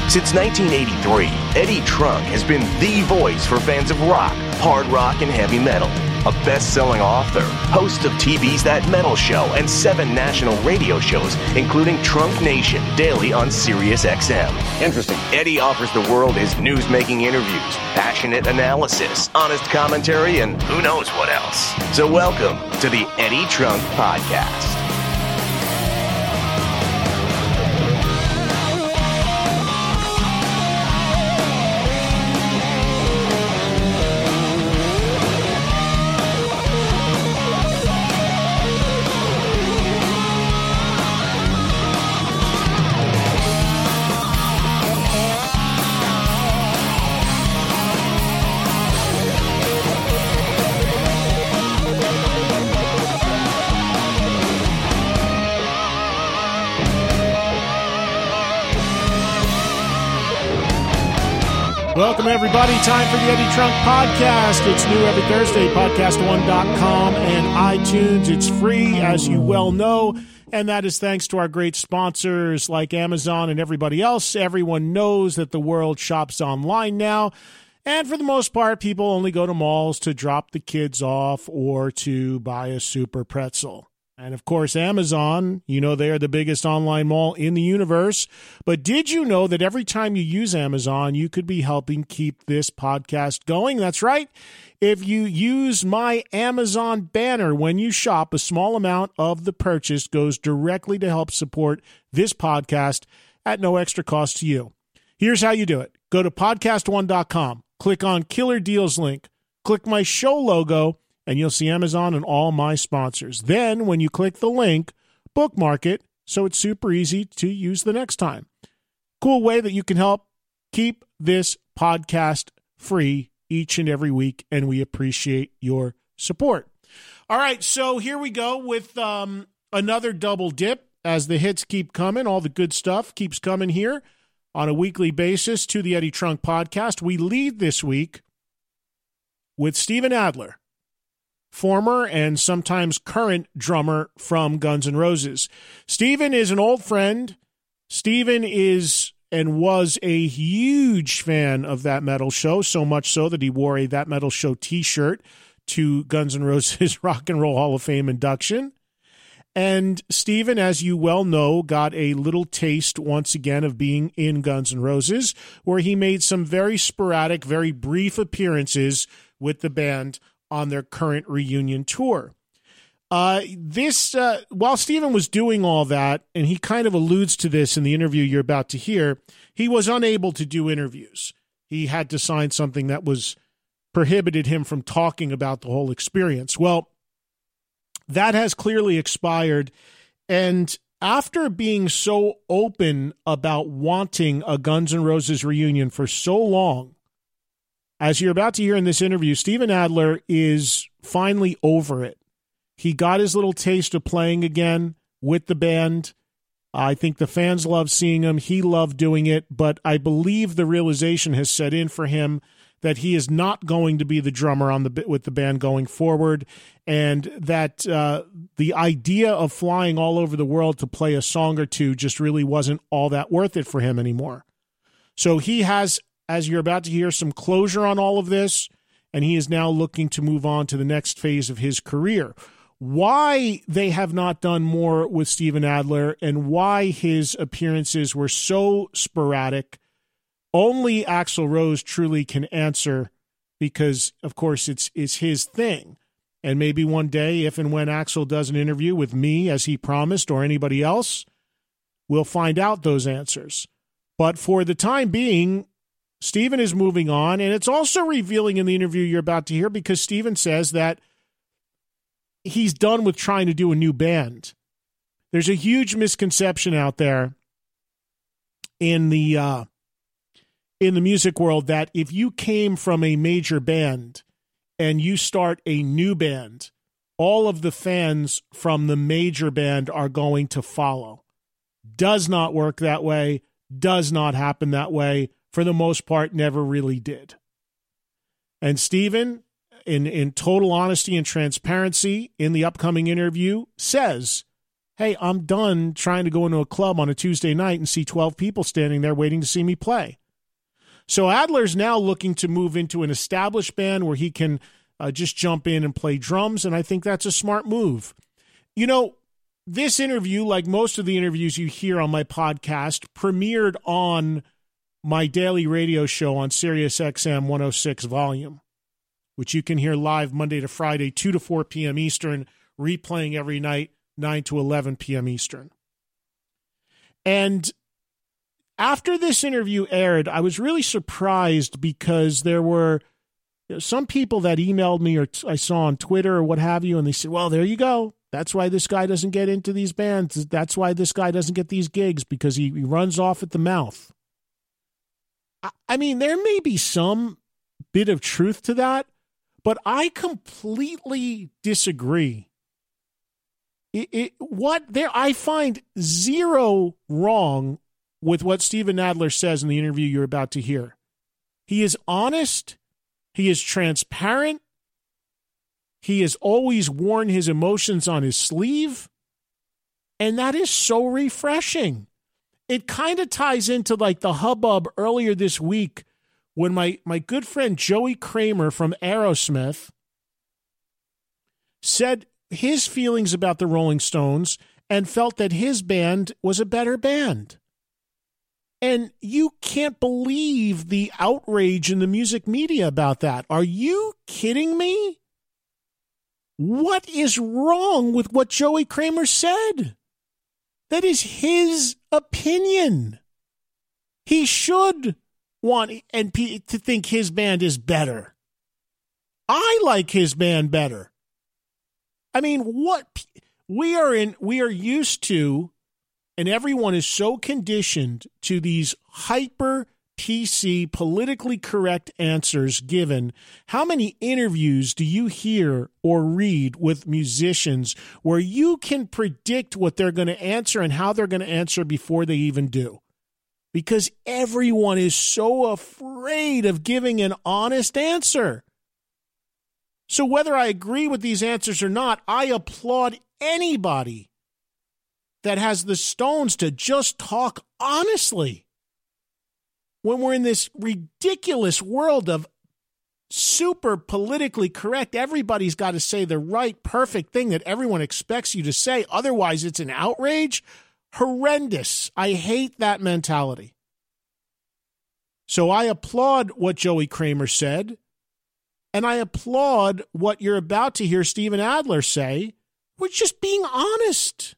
Since 1983, Eddie Trunk has been the voice for fans of rock, hard rock, and heavy metal. A best-selling author, host of TV's That Metal Show and 7 national radio shows, including Trunk Nation, daily on Sirius XM. Interesting. Eddie offers the world his news-making interviews, passionate analysis, honest commentary, and who knows what else. So welcome to the Eddie Trunk Podcast. Welcome, everybody. Time for the Eddie Trunk Podcast. It's new every Thursday, podcast1.com and iTunes. It's free, as you well know, and that is thanks to our great sponsors like Amazon and everybody else. Everyone knows that the world shops online now, and for the most part, people only go to malls to drop the kids off or to buy a super pretzel. And, of course, Amazon, you know they are the biggest online mall in the universe. But did you know that every time you use Amazon, you could be helping keep this podcast going? That's right. If you use my Amazon banner when you shop, a small amount of the purchase goes directly to help support this podcast at no extra cost to you. Here's how you do it. Go to podcast1.com, click on Killer Deals link, click my show logo, and you'll see Amazon and all my sponsors. Then, when you click the link, bookmark it so it's super easy to use the next time. Cool way that you can help keep this podcast free each and every week, and we appreciate your support. All right, so here we go with another double dip as the hits keep coming. All the good stuff keeps coming here on a weekly basis to the Eddie Trunk Podcast. We lead this week with Steven Adler, former and sometimes current drummer from Guns N' Roses. Steven is an old friend. Steven is and was a huge fan of That Metal Show, so much so that he wore a That Metal Show t-shirt to Guns N' Roses Rock and Roll Hall of Fame induction. And Steven, as you well know, got a little taste once again of being in Guns N' Roses, where he made some very sporadic, very brief appearances with the band on their current reunion tour. While Steven was doing all that, and he kind of alludes to this in the interview you're about to hear, he was unable to do interviews. He had to sign something that was prohibited him from talking about the whole experience. Well, that has clearly expired, and after being so open about wanting a Guns N' Roses reunion for so long, as you're about to hear in this interview, Steven Adler is finally over it. He got his little taste of playing again with the band. I think the fans love seeing him. He loved doing it, but I believe the realization has set in for him that he is not going to be the drummer with the band going forward, and that the idea of flying all over the world to play a song or two just really wasn't all that worth it for him anymore. So he has, as you're about to hear, some closure on all of this, and he is now looking to move on to the next phase of his career. Why they have not done more with Steven Adler and why his appearances were so sporadic, only Axl Rose truly can answer, because, of course, it's his thing. And maybe one day, if and when Axl does an interview with me, as he promised, or anybody else, we'll find out those answers. But for the time being, Steven is moving on, and it's also revealing in the interview you're about to hear, because Steven says that he's done with trying to do a new band. There's a huge misconception out there in the music world that if you came from a major band and you start a new band, all of the fans from the major band are going to follow. Does not work that way, does not happen that way. For the most part, never really did. And Steven, in total honesty and transparency in the upcoming interview, says, hey, I'm done trying to go into a club on a Tuesday night and see 12 people standing there waiting to see me play. So Adler's now looking to move into an established band where he can just jump in and play drums, and I think that's a smart move. You know, this interview, like most of the interviews you hear on my podcast, premiered on my daily radio show on Sirius XM 106 Volume, which you can hear live Monday to Friday, 2 to 4 p.m. Eastern, replaying every night, 9 to 11 p.m. Eastern. And after this interview aired, I was really surprised because there were some people that emailed me or I saw on Twitter or what have you, and they said, well, there you go. That's why this guy doesn't get into these bands. That's why this guy doesn't get these gigs, because he runs off at the mouth. I mean, there may be some bit of truth to that, but I completely disagree. I find zero wrong with what Steven Adler says in the interview you're about to hear. He is honest. He is transparent. He has always worn his emotions on his sleeve. And that is so refreshing. It kind of ties into like the hubbub earlier this week when my good friend Joey Kramer from Aerosmith said his feelings about the Rolling Stones and felt that his band was a better band. And you can't believe the outrage in the music media about that. Are you kidding me? What is wrong with what Joey Kramer said? That is his opinion. He should want to think his band is better. I like his band better. I mean, what we are used to, and everyone is so conditioned to these hyper PC, politically correct answers given. How many interviews do you hear or read with musicians where you can predict what they're going to answer and how they're going to answer before they even do? Because everyone is so afraid of giving an honest answer. So whether I agree with these answers or not, I applaud anybody that has the stones to just talk honestly. When we're in this ridiculous world of super politically correct, everybody's got to say the right, perfect thing that everyone expects you to say. Otherwise, it's an outrage. Horrendous. I hate that mentality. So I applaud what Joey Kramer said, and I applaud what you're about to hear Steven Adler say. We're just being honest.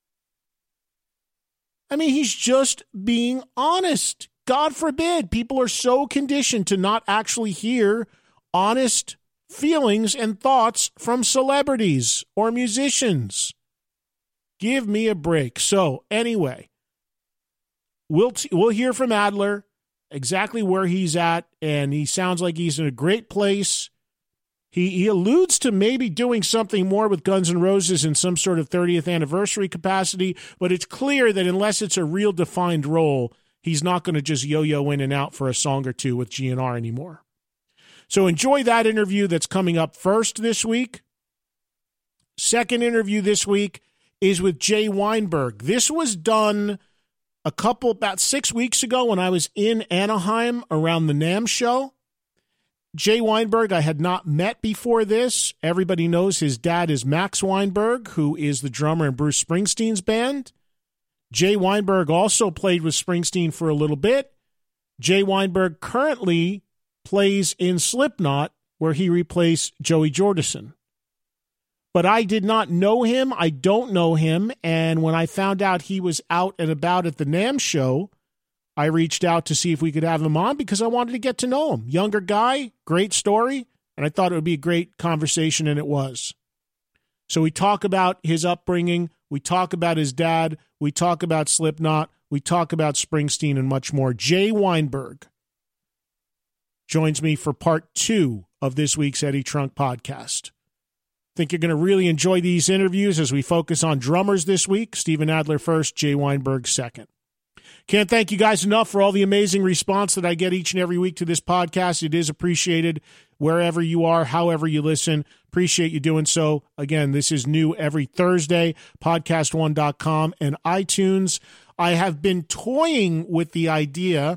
I mean, he's just being honest. God forbid, people are so conditioned to not actually hear honest feelings and thoughts from celebrities or musicians. Give me a break. So anyway, we'll hear from Adler exactly where he's at, and he sounds like he's in a great place. He alludes to maybe doing something more with Guns N' Roses in some sort of 30th anniversary capacity, but it's clear that unless it's a real defined role, he's not going to just yo-yo in and out for a song or two with GNR anymore. So enjoy that interview that's coming up first this week. Second interview this week is with Jay Weinberg. This was done about 6 weeks ago when I was in Anaheim around the NAMM show. Jay Weinberg I had not met before this. Everybody knows his dad is Max Weinberg, who is the drummer in Bruce Springsteen's band. Jay Weinberg also played with Springsteen for a little bit. Jay Weinberg currently plays in Slipknot, where he replaced Joey Jordison. But I did not know him. I don't know him. And when I found out he was out and about at the NAMM show, I reached out to see if we could have him on because I wanted to get to know him. Younger guy, great story, and I thought it would be a great conversation, and it was. So we talk about his upbringing. We talk about his dad. We talk about Slipknot. We talk about Springsteen and much more. Jay Weinberg joins me for part 2 of this week's Eddie Trunk podcast. Think you're going to really enjoy these interviews as we focus on drummers this week. Steven Adler first, Jay Weinberg second. Can't thank you guys enough for all the amazing response that I get each and every week to this podcast. It is appreciated. wherever you are, however you listen. Appreciate you doing so. Again, this is new every Thursday, podcast1.com and iTunes. I have been toying with the idea,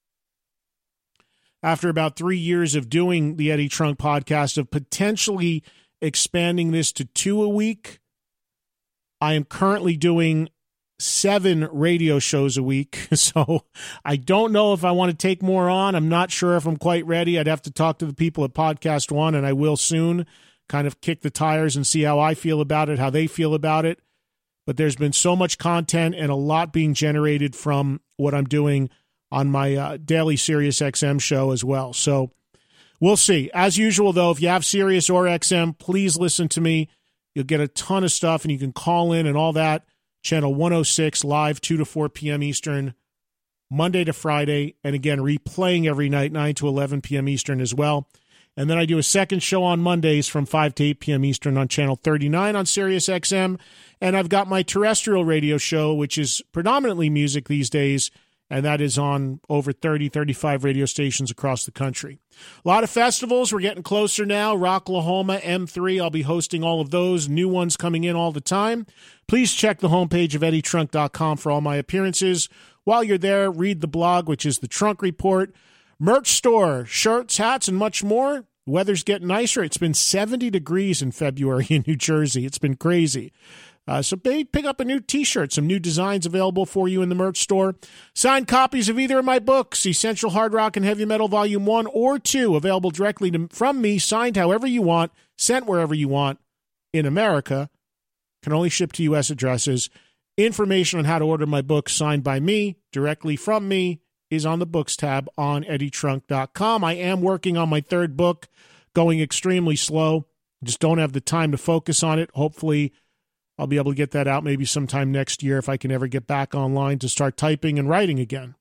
after about 3 years of doing the Eddie Trunk podcast, of potentially expanding this to 2 a week. I am currently doing 7 radio shows a week, so I don't know if I want to take more on. I'm not sure if I'm quite ready. I'd have to talk to the people at Podcast One, and I will soon, kind of kick the tires and see how I feel about it, how they feel about it. But there's been so much content and a lot being generated from what I'm doing on my daily Sirius XM show as well. So we'll see. As usual, though, if you have Sirius or XM, please listen to me. You'll get a ton of stuff, and you can call in and all that. Channel 106, live 2 to 4 p.m. Eastern, Monday to Friday, and again, replaying every night, 9 to 11 p.m. Eastern as well. And then I do a second show on Mondays from 5 to 8 p.m. Eastern on Channel 39 on Sirius XM. And I've got my terrestrial radio show, which is predominantly music these days, and that is on over 30, 35 radio stations across the country. A lot of festivals. We're getting closer now. Rocklahoma, M3. I'll be hosting all of those. New ones coming in all the time. Please check the homepage of EddieTrunk.com for all my appearances. While you're there, read the blog, which is the Trunk Report. Merch store, shirts, hats, and much more. Weather's getting nicer. It's been 70 degrees in February in New Jersey. It's been crazy. So pick up a new T-shirt, some new designs available for you in the merch store. Signed copies of either of my books, Essential Hard Rock and Heavy Metal Volume 1 or 2, available directly from me, signed however you want, sent wherever you want in America. Can only ship to U.S. addresses. Information on how to order my books signed by me, directly from me, is on the books tab on eddietrunk.com. I am working on my 3rd book, going extremely slow. Just don't have the time to focus on it. Hopefully, I'll be able to get that out maybe sometime next year if I can ever get back online to start typing and writing again.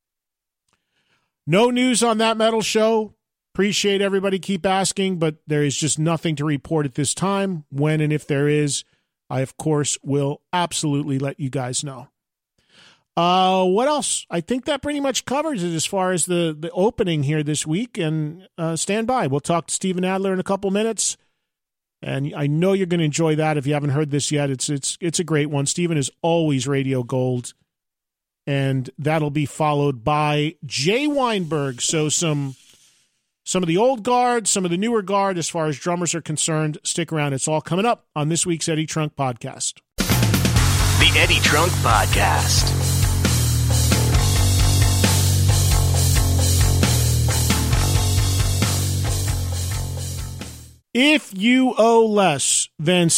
No news on That Metal Show. Appreciate everybody keep asking, but there is just nothing to report at this time. When and if there is, I, of course, will absolutely let you guys know. What else? I think that pretty much covers it as far as the opening here this week, and stand by. We'll talk to Steven Adler in a couple minutes. And I know you're going to enjoy that. If you haven't heard this yet, it's a great one. Steven is always radio gold. And that'll be followed by Jay Weinberg. So some of the old guard, some of the newer guard as far as drummers are concerned. Stick around. It's all coming up on this week's Eddie Trunk Podcast. The Eddie Trunk Podcast. If you owe less than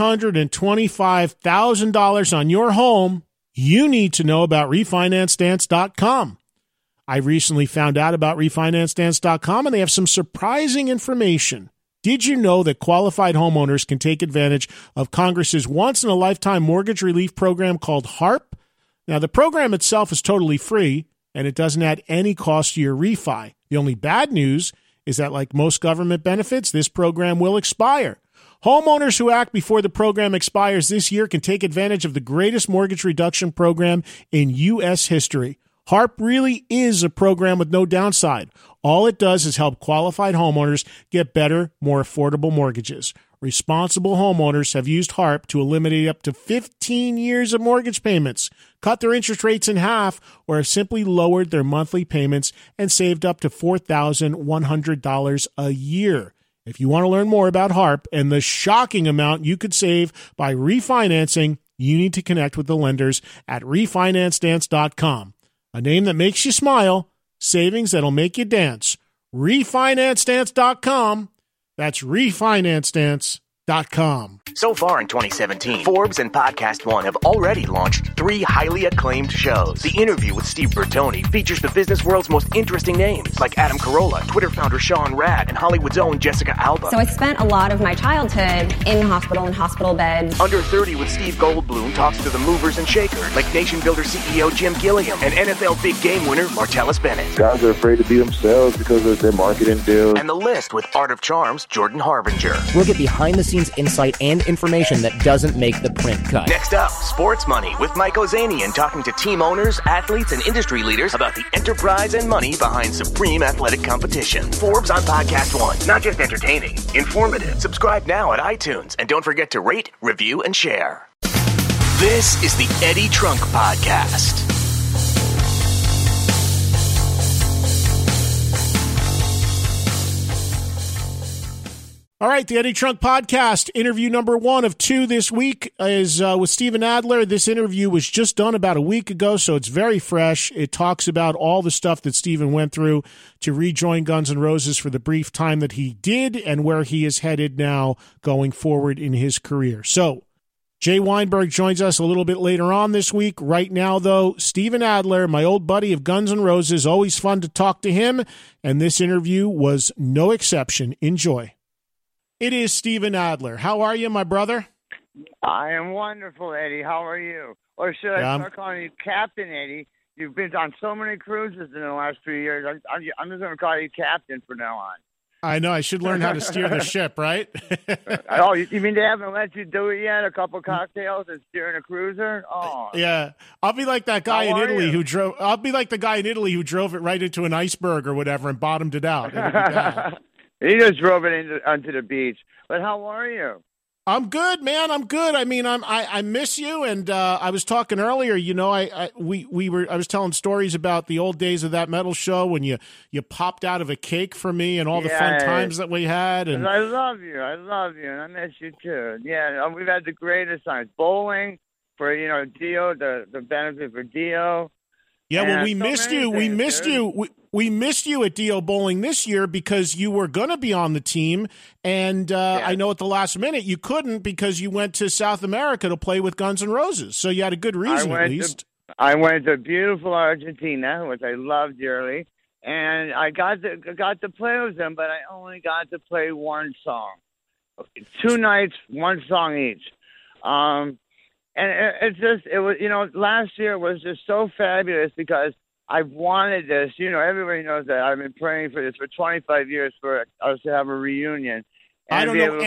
$625,000 on your home, you need to know about RefinanceDance.com. I recently found out about RefinanceDance.com, and they have some surprising information. Did you know that qualified homeowners can take advantage of Congress's once-in-a-lifetime mortgage relief program called HARP? Now, the program itself is totally free, and it doesn't add any cost to your refi. The only bad news is that, like most government benefits, this program will expire. Homeowners who act before the program expires this year can take advantage of the greatest mortgage reduction program in U.S. history. HARP really is a program with no downside. All it does is help qualified homeowners get better, more affordable mortgages. Responsible homeowners have used HARP to eliminate up to 15 years of mortgage payments, cut their interest rates in half, or have simply lowered their monthly payments and saved up to $4,100 a year. If you want to learn more about HARP and the shocking amount you could save by refinancing, you need to connect with the lenders at RefinanceDance.com. A name that makes you smile, savings that'll make you dance. RefinanceDance.com. That's RefinanceDance.com. So far in 2017, Forbes and Podcast One have already launched 3 highly acclaimed shows. The Interview with Steve Bertoni features the business world's most interesting names, like Adam Carolla, Twitter founder Sean Rad, and Hollywood's own Jessica Alba. So I spent a lot of my childhood in hospital beds. Under 30 with Steve Goldblum talks to the movers and shakers, like Nation Builder CEO Jim Gilliam and NFL Big Game winner Martellus Bennett. Guys are afraid to be themselves because of their marketing deals. And The List with Art of Charms, Jordan Harbinger. We'll get behind the scenes behind-the-scenes insight and information that doesn't make the print cut. Next up, Sports Money with Mike Ozanian talking to team owners, athletes, and industry leaders about the enterprise and money behind supreme athletic competition. Forbes on Podcast One. Not just entertaining, informative. Subscribe now at iTunes, and don't forget to rate, review, and share. This is the Eddie Trunk Podcast. All right, the Eddie Trunk Podcast, interview number 1 of 2 this week is with Steven Adler. This interview was just done about a week ago, so it's very fresh. It talks about all the stuff that Steven went through to rejoin Guns N' Roses for the brief time that he did and where he is headed now going forward in his career. So, Jay Weinberg joins us a little bit later on this week. Right now, though, Steven Adler, my old buddy of Guns N' Roses, always fun to talk to him, and this interview was no exception. Enjoy. It is Steven Adler. How are you, my brother? I am wonderful, Eddie. How are you? Or should I start calling you Captain Eddie? You've been on so many cruises in the last few years. I'm just going to call you Captain from now on. I know. I should learn how to steer the ship, right? Oh, you mean they haven't let you do it yet? A couple cocktails and steering a cruiser? Oh, yeah. I'll be like that guy in Italy who drove. I'll be like the guy in Italy who drove it right into an iceberg or whatever and bottomed it out. It'll be bad. He just drove it onto the beach. But how are you? I'm good, man. I'm good. I mean, I miss you. And I was talking earlier. You know, I was telling stories about the old days of That Metal Show when you popped out of a cake for me and all the fun times that we had. And I love you, and I miss you too. Yeah, we've had the greatest times. Bowling for Dio, the benefit for Dio. Yeah, well, we missed you. We missed you. We missed you at Dio Bowling this year because you were going to be on the team, and I know at the last minute you couldn't because you went to South America to play with Guns N' Roses. So you had a good reason, at least. I went to beautiful Argentina, which I loved dearly, and I got to play with them, but I only got to play one song. 2 nights, one song each. And it was, last year was just so fabulous because I've wanted this. Everybody knows that I've been praying for this for 25 years for us to have a reunion. I don't know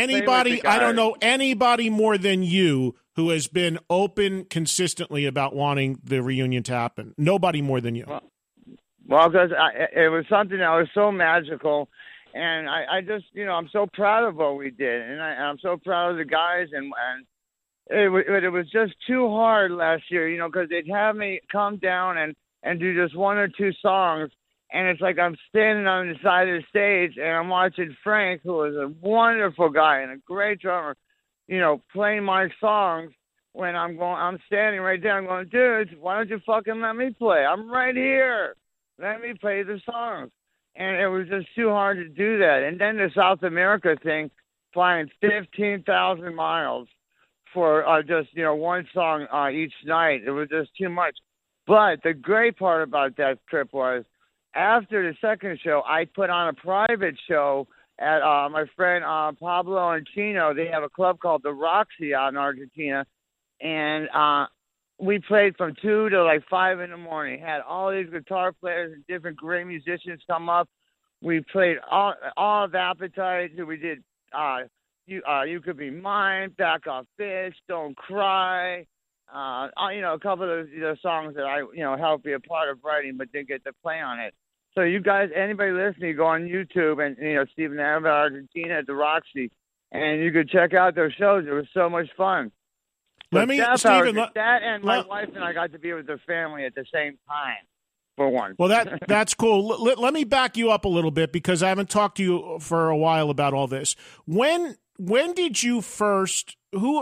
anybody more than you who has been open consistently about wanting the reunion to happen. Nobody more than you. Well, because it was something that was so magical. And I just, I'm so proud of what we did. And I'm so proud of the guys and it was just too hard last year, because they'd have me come down and do just 1 or 2 songs, and it's like I'm standing on the side of the stage and I'm watching Frank, who is a wonderful guy and a great drummer, playing my songs when I'm standing right there. I'm going, dude, why don't you fucking let me play? I'm right here. Let me play the songs. And it was just too hard to do that. And then the South America thing, flying 15,000 miles for just, one song each night. It was just too much. But the great part about that trip was after the second show, I put on a private show at my friend Pablo and Chino. They have a club called the Roxy out in Argentina. And we played from 2 to like 5 in the morning. Had all these guitar players and different great musicians come up. We played all of Appetite. We did You Could Be Mine, Back Off Bitch, Don't Cry, a couple of the songs that I, helped be a part of writing but didn't get to play on it. So you guys, anybody listening, go on YouTube and, Steven Adler, Argentina at the Roxy, and you could check out their shows. It was so much fun. That and my wife and I got to be with the family at the same time. For one. Well, that's cool. Let me back you up a little bit because I haven't talked to you for a while about all this. When did you first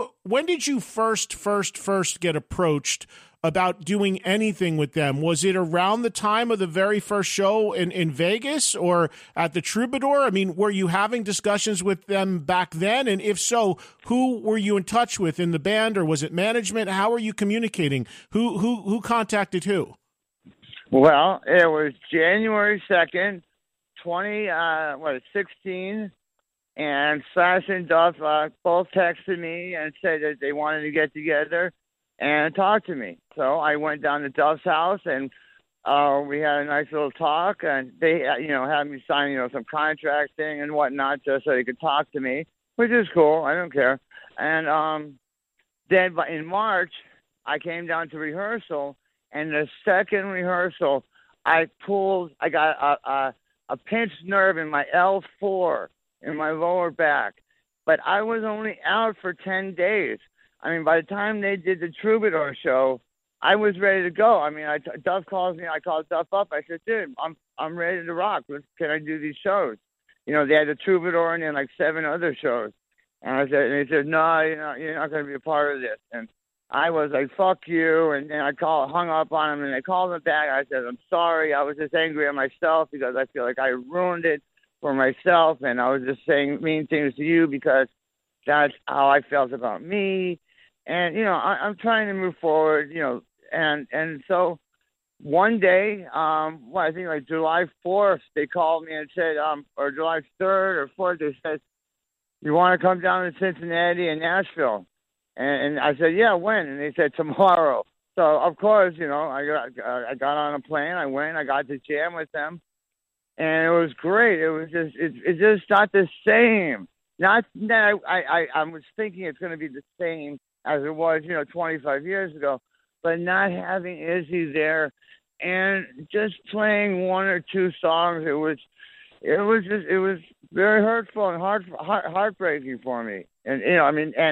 get approached about doing anything with them? Was it around the time of the very first show in Vegas or at the Troubadour? I mean, were you having discussions with them back then? And if so, who were you in touch with in the band, or was it management? How were you communicating? Who contacted who? Well, it was January 2nd, 2016, and Slash and Duff both texted me and said that they wanted to get together and talk to me. So I went down to Duff's house, and we had a nice little talk, and they, had me sign, some contract thing and whatnot just so they could talk to me. which is cool. I don't care. And then in March, I came down to rehearsal, and the second rehearsal, I got a pinched nerve in my L4 in my lower back. But I was only out for 10 days. I mean, by the time they did the Troubadour show, I was ready to go. I mean, Duff calls me. I called Duff up. I said, dude, I'm ready to rock. Can I do these shows? You know, they had the Troubadour and then like 7 other shows. And he said, no, you're not going to be a part of this. And I was like, fuck you. And then I hung up on him, and they called him back. I said, I'm sorry. I was just angry at myself because I feel like I ruined it for myself, and I was just saying mean things to you because that's how I felt about me. And, you know, I'm trying to move forward, you know, and so one day, I think like July 4th, they called me and said, or July 3rd or 4th, they said, you want to come down to Cincinnati and Nashville? And I said, yeah, when? And they said, tomorrow. So, of course, you know, I got on a plane. I went. I got to jam with them. And it was great. It was just, it's just not the same. Not that I was thinking it's going to be the same as it was, you know, 25 years ago, but not having Izzy there and just playing 1 or 2 songs, it was very hurtful and heartbreaking for me. And, you know, I mean,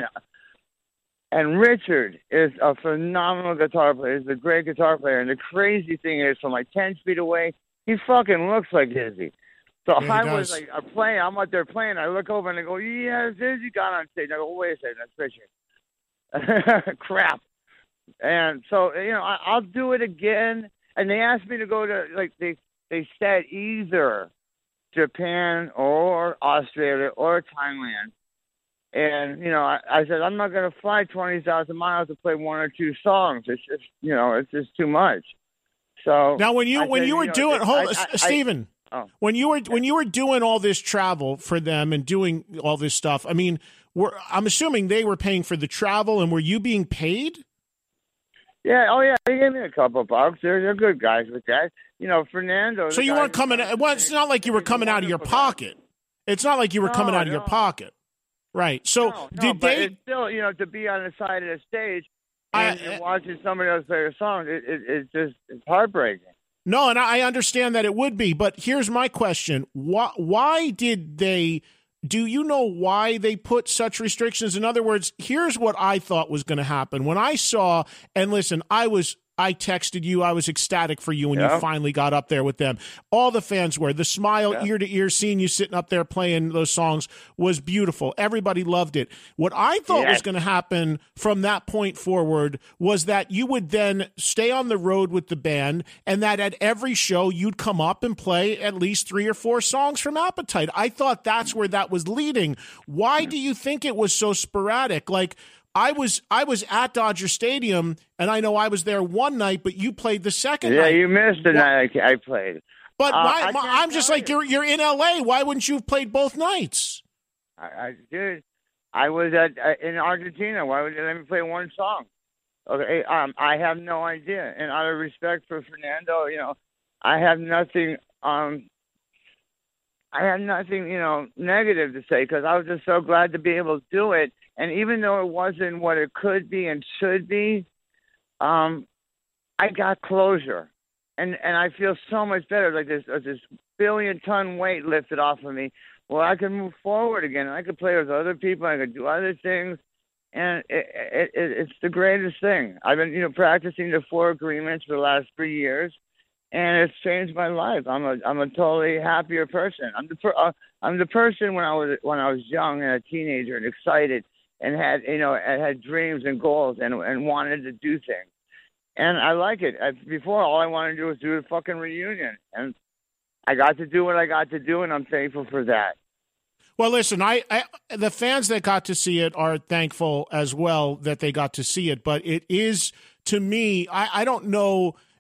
and Richard is a phenomenal guitar player. He's a great guitar player. And the crazy thing is, from like 10 feet away, he fucking looks like Izzy. So yeah, I was like, I'm out there playing. I look over and I go, yes, Izzy got on stage. I go, wait a second, that's Richard. Crap. And so, you know, I'll do it again. And they asked me to go to, like, they said either Japan or Australia or Thailand. And, you know, I said, I'm not going to fly 20,000 miles to play 1 or 2 songs. It's just, you know, it's just too much. So now, when you were doing, Stephen, when you were doing all this travel for them and doing all this stuff, I mean, I'm assuming they were paying for the travel, and were you being paid? Yeah. Oh, yeah. They gave me a couple bucks. They're good guys with that. You know, Fernando. So you weren't coming. Well, it's not like you were coming out of your pocket. It's not like you were coming out of your pocket, right? So did they? It's still, you know, to be on the side of the stage and watching somebody else play a song, it's heartbreaking. No, and I understand that it would be, but here's my question: why did they? Do you know why they put such restrictions? In other words, here's what I thought was going to happen. When I saw, and listen, I texted you. I was ecstatic for you when you finally got up there with them. All the fans were. The smile ear to ear, seeing you sitting up there playing those songs was beautiful. Everybody loved it. What I thought was going to happen from that point forward was that you would then stay on the road with the band, and that at every show you'd come up and play at least 3 or 4 songs from Appetite. I thought that's where that was leading. Why do you think it was so sporadic? Like, I was at Dodger Stadium, and I know I was there one night, but you played the second night. Yeah, you missed the night I played. But I'm just like, you're in L.A. Why wouldn't you have played both nights? I did. I was in Argentina. Why would they let me play 1 song? Okay, I have no idea. And out of respect for Fernando, you know, I have nothing, you know, negative to say, because I was just so glad to be able to do it. And even though it wasn't what it could be and should be, I got closure. And I feel so much better. Like this billion-ton weight lifted off of me. Well, I can move forward again. I could play with other people. I could do other things. And it's the greatest thing. I've been, you know, practicing the 4 agreements for the last 3 years, and it's changed my life. I'm a totally happier person. I'm the person when I was young and a teenager and excited and had dreams and goals and wanted to do things. And I like it. Before, all I wanted to do was do a fucking reunion, and I got to do what I got to do, and I'm thankful for that. Well, listen, the fans that got to see it are thankful as well that they got to see it. But it is, to me, I don't know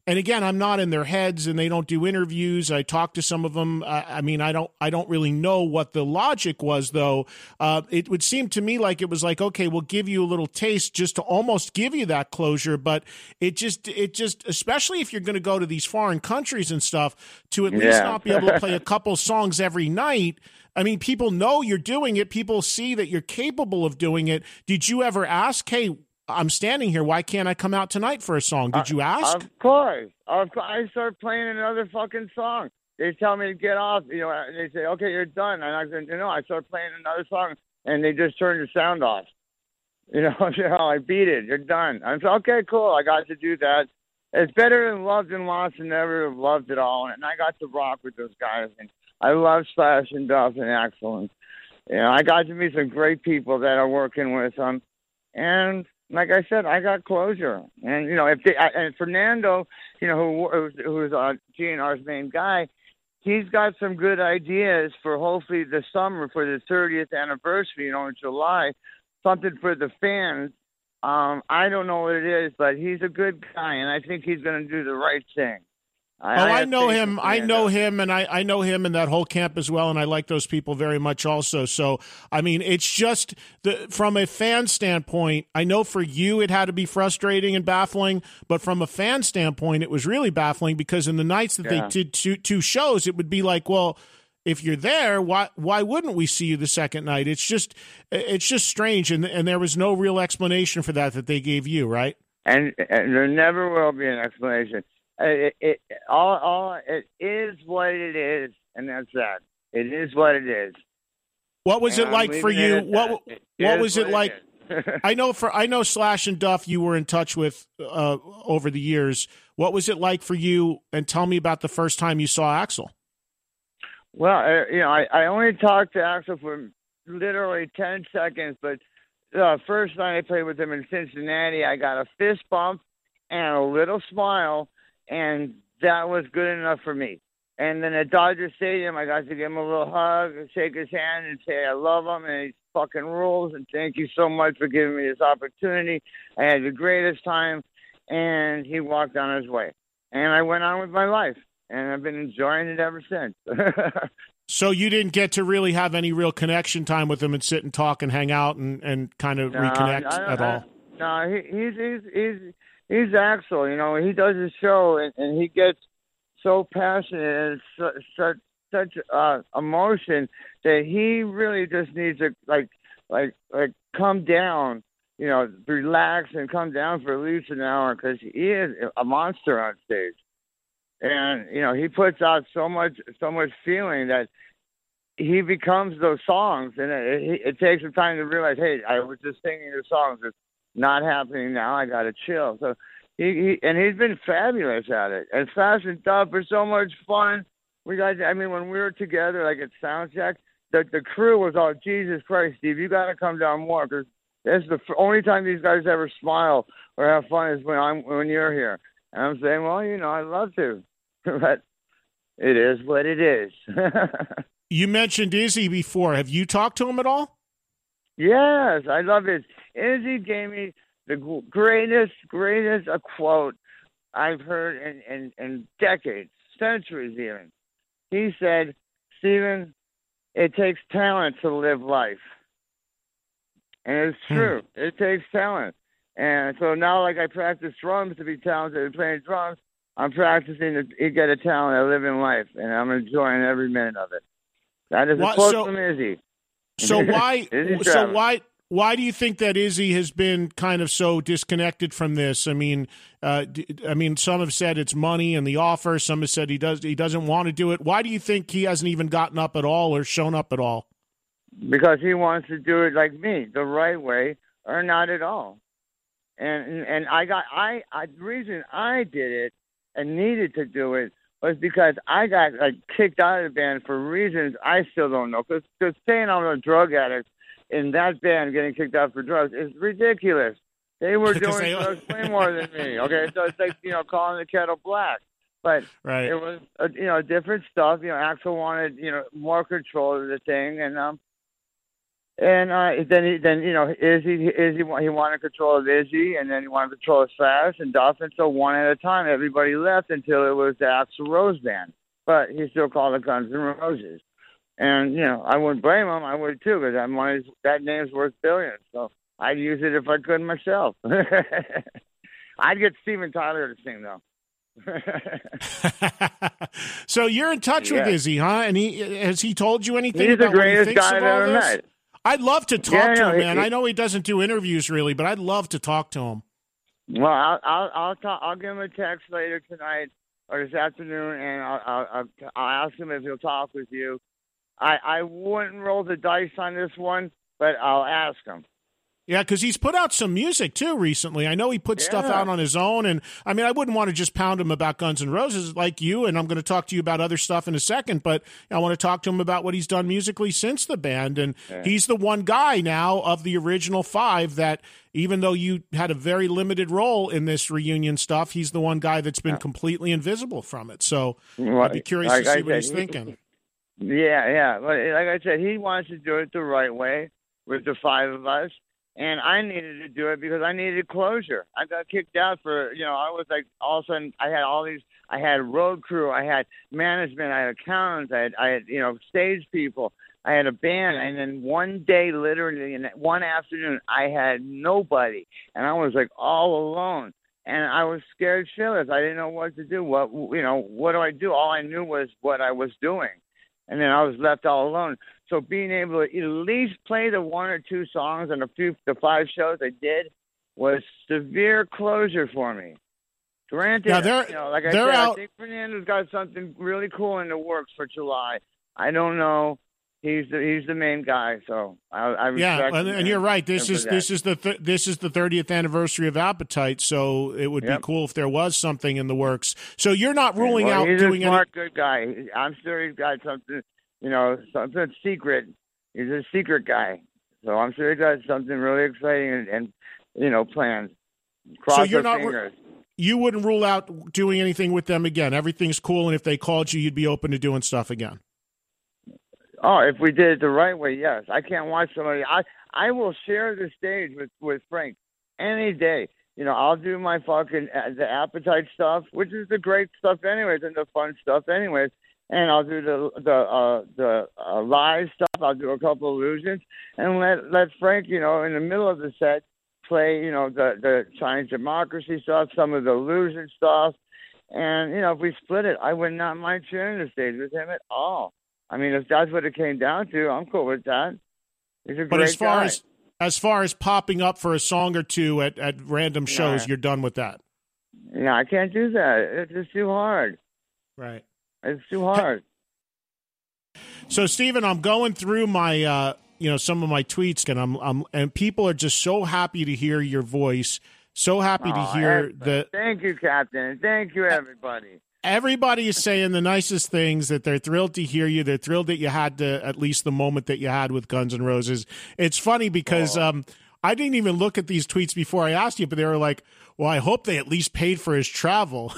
And again, I'm not in their heads, and they don't do interviews. I talked to some of them. I mean, I don't really know what the logic was, though. It would seem to me like it was like, okay, we'll give you a little taste just to almost give you that closure. But it just, especially if you're going to go to these foreign countries and stuff, to at least not be able to play a couple songs every night. I mean, people know you're doing it. People see that you're capable of doing it. Did you ever ask, hey, I'm standing here, why can't I come out tonight for a song? Did you ask? Of course. I start playing another fucking song. They tell me to get off. You know, they say, okay, you're done. And I said, I start playing another song, and they just turn the sound off. You know, I beat it. You're done. I said, okay, cool. I got to do that. It's better than loved and lost and never loved it all. And I got to rock with those guys. And I love Slash and Duff and Axl. And, I got to meet some great people that are working with them. And like I said, I got closure. And, and Fernando, who's GNR's main guy, he's got some good ideas for hopefully the summer for the 30th anniversary, in July, something for the fans. I don't know what it is, but he's a good guy, and I think he's going to do the right thing. I know him. I know him, and I know him and that whole camp as well, and I like those people very much also. So, I mean, it's just from a fan standpoint, I know for you it had to be frustrating and baffling, but from a fan standpoint, it was really baffling because in the nights that they did two shows, it would be like, well, if you're there, why wouldn't we see you the second night? It's just strange, and there was no real explanation for that they gave you, right? And there never will be an explanation. It is what it is, and that's that. It is what it is. What was it like for you? What was it like? I know Slash and Duff you were in touch with over the years. What was it like for you? And tell me about the first time you saw Axl. Well, I only talked to Axl for literally 10 seconds, but the first night I played with him in Cincinnati, I got a fist bump and a little smile. And that was good enough for me. And then at Dodger Stadium, I got to give him a little hug and shake his hand and say I love him and he fucking rules and thank you so much for giving me this opportunity. I had the greatest time, and he walked on his way. And I went on with my life, and I've been enjoying it ever since. So you didn't get to really have any real connection time with him and sit and talk and hang out and kind of reconnect at all? No, He's Axl, he does his show and he gets so passionate and such emotion that he really just needs to like come down, relax and come down for at least an hour because he is a monster on stage. And, he puts out so much feeling that he becomes those songs, and it takes some time to realize, hey, I was just singing the songs. It's not happening now. I got to chill. So he's been fabulous at it. And Slash and Duff are so much fun. When we were together, like at Soundcheck, the crew was all, Jesus Christ, Steve, you got to come down more because that's the only time these guys ever smile or have fun is when you're here. And I'm saying, well, I'd love to, but it is what it is. You mentioned Izzy before. Have you talked to him at all? Yes, I love it. Izzy gave me the greatest quote I've heard in decades, centuries even. He said, Steven, it takes talent to live life. And it's true. It takes talent. And so now, like I practice drums to be talented at playing drums, I'm practicing to get a talent I live in life, and I'm enjoying every minute of it. That is a quote from Izzy. So why do you think that Izzy has been kind of so disconnected from this? I mean, some have said it's money and the offer. Some have said he doesn't want to do it. Why do you think he hasn't even gotten up at all or shown up at all? Because he wants to do it like me, the right way, or not at all. And the reason I did it and needed to do it was because I got kicked out of the band for reasons I still don't know. Because saying I'm a drug addict in that band getting kicked out for drugs is ridiculous. They were doing drugs way more than me. Okay, so it's like calling the kettle black. But right. It was different stuff. Axl wanted more control of the thing, and And then you know, Izzy he wanted control of Izzy, and then he wanted control of Slash and Duff, and so one at a time, everybody left until it was the Axl Rose band. But he still called it Guns N' Roses, and you know, I wouldn't blame him. I would too, because that name's worth billions. So I'd use it if I could myself. I'd get Steven Tyler to sing though. So you're in touch with Izzy, huh? And has he told you anything? He's about the greatest what he thinks guy of I've all ever this? met. I'd love to talk to him, man. He, I know he doesn't do interviews really, but I'd love to talk to him. Well, I'll give him a text later tonight or this afternoon, and I'll ask him if he'll talk with you. I wouldn't roll the dice on this one, but I'll ask him. Yeah, because he's put out some music, too, recently. I know he put stuff out on his own, and, I mean, I wouldn't want to just pound him about Guns N' Roses like you, and I'm going to talk to you about other stuff in a second, but I want to talk to him about what he's done musically since the band, and he's the one guy now of the original five that, even though you had a very limited role in this reunion stuff, he's the one guy that's been completely invisible from it, so I'd be curious to see what he's thinking. Yeah. Like I said, he wants to do it the right way with the five of us. And I needed to do it because I needed closure. I got kicked out for, you know, I was like, all of a sudden I had road crew, I had management, I had accountants, I had, you know, stage people, I had a band. And then one day, literally, in one afternoon, I had nobody. And I was like all alone. And I was scared shitless. I didn't know what to do. What do I do? All I knew was what I was doing. And then I was left all alone. So being able to at least play the one or two songs on the 5 shows I did was severe closure for me. Granted, like I said, I think Fernando's got something really cool in the works for July. I don't know. He's the main guy, so I respect him. And you're right. This is the 30th anniversary of Appetite, so it would be cool if there was something in the works. So you're not ruling out doing He's a smart, good guy. I'm sure he's got something, you know, something secret. He's a secret guy, so I'm sure he got something really exciting and you know, planned. Cross our fingers. You wouldn't rule out doing anything with them again. Everything's cool, and if they called you, you'd be open to doing stuff again. Oh, if we did it the right way, yes. I can't watch somebody. I will share the stage with Frank any day. You know, I'll do my fucking the Appetite stuff, which is the great stuff anyways, and the fun stuff anyways. And I'll do the live stuff. I'll do a couple illusions, and let Frank, you know, in the middle of the set, play, you know, the Chinese Democracy stuff, some of the illusion stuff, and you know, if we split it, I would not mind sharing the stage with him at all. I mean, if that's what it came down to, I'm cool with that. He's a great guy. As far as popping up for a song or two at random shows, you're done with that. Yeah, I can't do that. It's just too hard. Right. It's too hard. So, Stephen, I'm going through my, some of my tweets, and people are just so happy to hear your voice. So happy to hear that. Thank you, Captain. Thank you, everybody. Everybody is saying the nicest things, that they're thrilled to hear you. They're thrilled that you had at least the moment that you had with Guns N' Roses. It's funny because I didn't even look at these tweets before I asked you, but they were like, well, I hope they at least paid for his travel.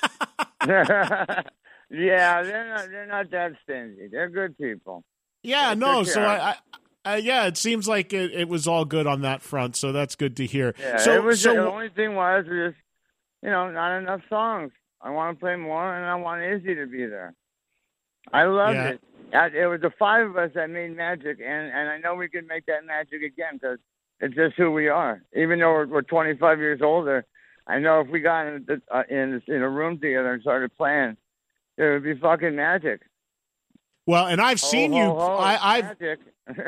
Yeah, they're not that stingy. They're good people. Yeah, no, so it seems like it was all good on that front, so that's good to hear. Yeah, the only thing was just, not enough songs. I want to play more, and I want Izzy to be there. I loved it. It was the 5 of us that made magic, and I know we can make that magic again because it's just who we are. Even though we're 25 years older, I know if we got in a room together and started playing, it would be fucking magic. Well, and I've seen you. Magic.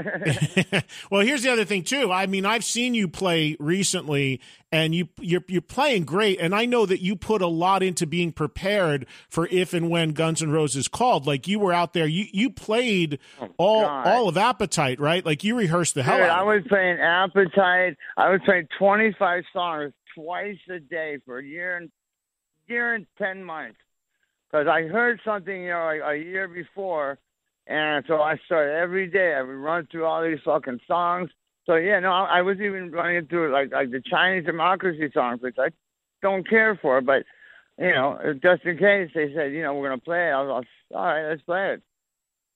Well, here's the other thing too. I mean, I've seen you play recently, and you're playing great. And I know that you put a lot into being prepared for if and when Guns N' Roses called. Like you were out there, you played all of Appetite, right? Like you rehearsed the hell out of it. I was playing Appetite. I was playing 25 songs twice a day for a year and 10 months. Because I heard something, a year before. And so I started every day. I would run through all these fucking songs. So, I was even running through, like the Chinese Democracy songs, which I don't care for. But, just in case they said, we're going to play it, I was all right, let's play it.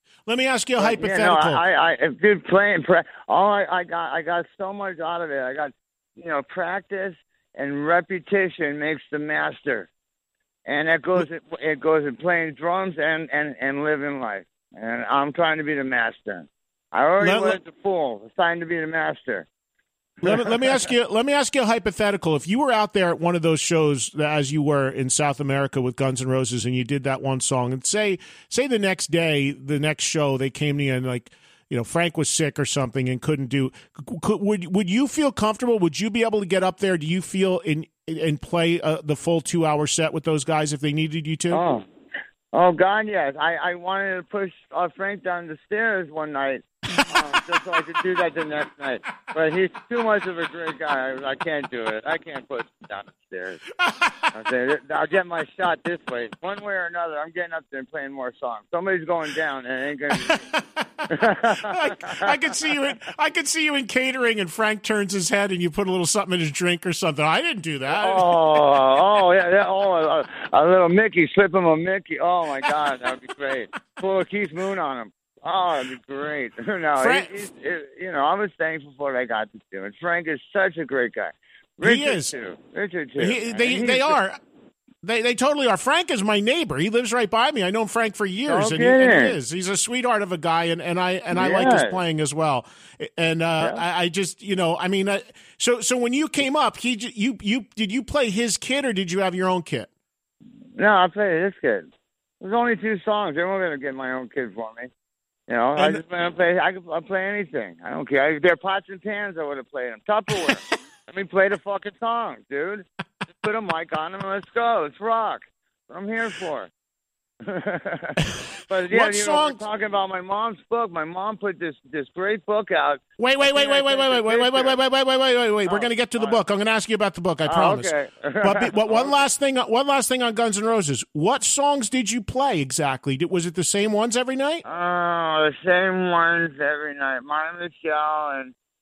Let me ask you a But, hypothetical. I did playing. I got so much out of it. I got, practice and repetition makes the master, and it goes in playing drums and living life. And I'm trying to be the master. I already was the fool. It's time to be the master. Let me ask you a hypothetical. If you were out there at one of those shows, as you were in South America with Guns N' Roses, and you did that one song, and say the next day, the next show, they came to you and like, Frank was sick or something and couldn't do. Would you feel comfortable? Would you be able to get up there? Do you feel and play the full 2-hour set with those guys if they needed you to? Oh God, yes. I wanted to push Frank down the stairs one night. Just so I could do that the next night. But he's too much of a great guy. I can't do it. I can't push him down the stairs. I'll get my shot this way. One way or another, I'm getting up there and playing more songs. Somebody's going down, and it ain't going to be I could see you in catering, and Frank turns his head, and you put a little something in his drink or something. I didn't do that. Yeah. Oh, a little Mickey. Slip him a Mickey. Oh, my God. That would be great. Pull a Keith Moon on him. Oh, that'd be great. No, Frank, I was thankful for what I got to do. And Frank is such a great guy. Richard too. They are. They totally are. Frank is my neighbor. He lives right by me. I know Frank for years, and he is. He's a sweetheart of a guy, and I like his playing as well. And I just, so when you came up, did you play his kit or did you have your own kit? No, I played his kit. There's only 2 songs. They weren't going to get my own kit for me. I just want to play. I'll play anything. I don't care. If they're pots and pans, I would have played them. Tupperware. Let me play the fucking song, dude. Just put a mic on them and let's go. Let's rock. That's what I'm here for. But yeah, we're talking about my mom's book. My mom put this great book out. Wait. We're going to get to the book. I'm going to ask you about the book. I promise. Okay. But one last thing on Guns N' Roses. What songs did you play exactly? Was it the same ones every night? Oh, the same ones every night. My Michelle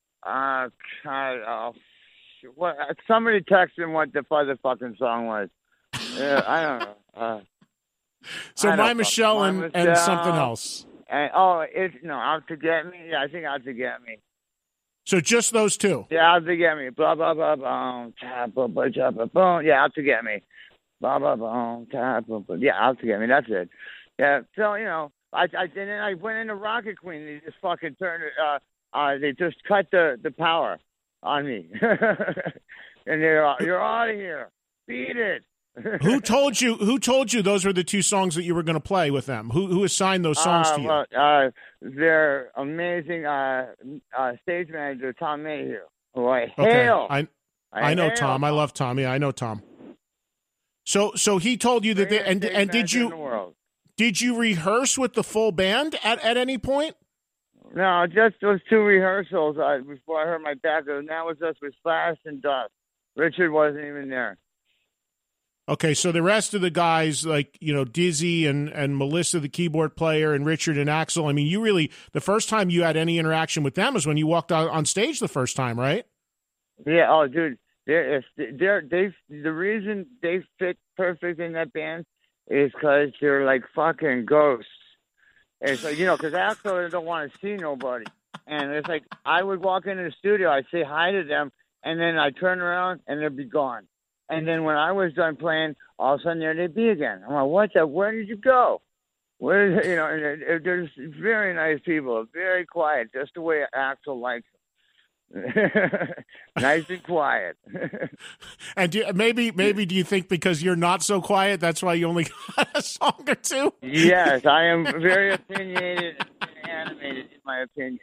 and what? Somebody texted what the fucking song was. I don't know. So My Michelle and something else. And, Out to Get Me. Yeah, I think Out to Get Me. So just those 2. Yeah, Out to Get Me. Blah blah blah blah. Tap boom. Yeah, Out to Get Me. Blah blah blah. Tap boom. Yeah, Out to Get Me. That's it. Yeah. So I went into Rocket Queen. They just fucking turned it. They just cut the power on me. And you're out of here. Beat it. Who told you those were the 2 songs that you were going to play with them? Who assigned those songs to you? Well, their amazing stage manager, Tom Mayhew, who I hail. I know Tom. I love Tom. Yeah, I know Tom. So he told you that and did you rehearse with the full band at any point? No, just those 2 rehearsals before I hurt my back. And that was just with Splash and Dust. Richard wasn't even there. Okay, so the rest of the guys, like, Dizzy and Melissa, the keyboard player, and Richard and Axl, I mean, you really, the first time you had any interaction with them is when you walked out on stage the first time, right? Yeah, oh, dude, the reason they fit perfect in that band is because they're like fucking ghosts. It's like, because Axl don't want to see nobody. And it's like, I would walk into the studio, I'd say hi to them, and then I'd turn around, and they'd be gone. And then when I was done playing, all of a sudden there they'd be again. I'm like, where did you go? And they're very nice people, very quiet, just the way Axl likes them. Nice and quiet. And maybe do you think because you're not so quiet, that's why you only got a song or 2? Yes, I am very opinionated and animated in my opinion.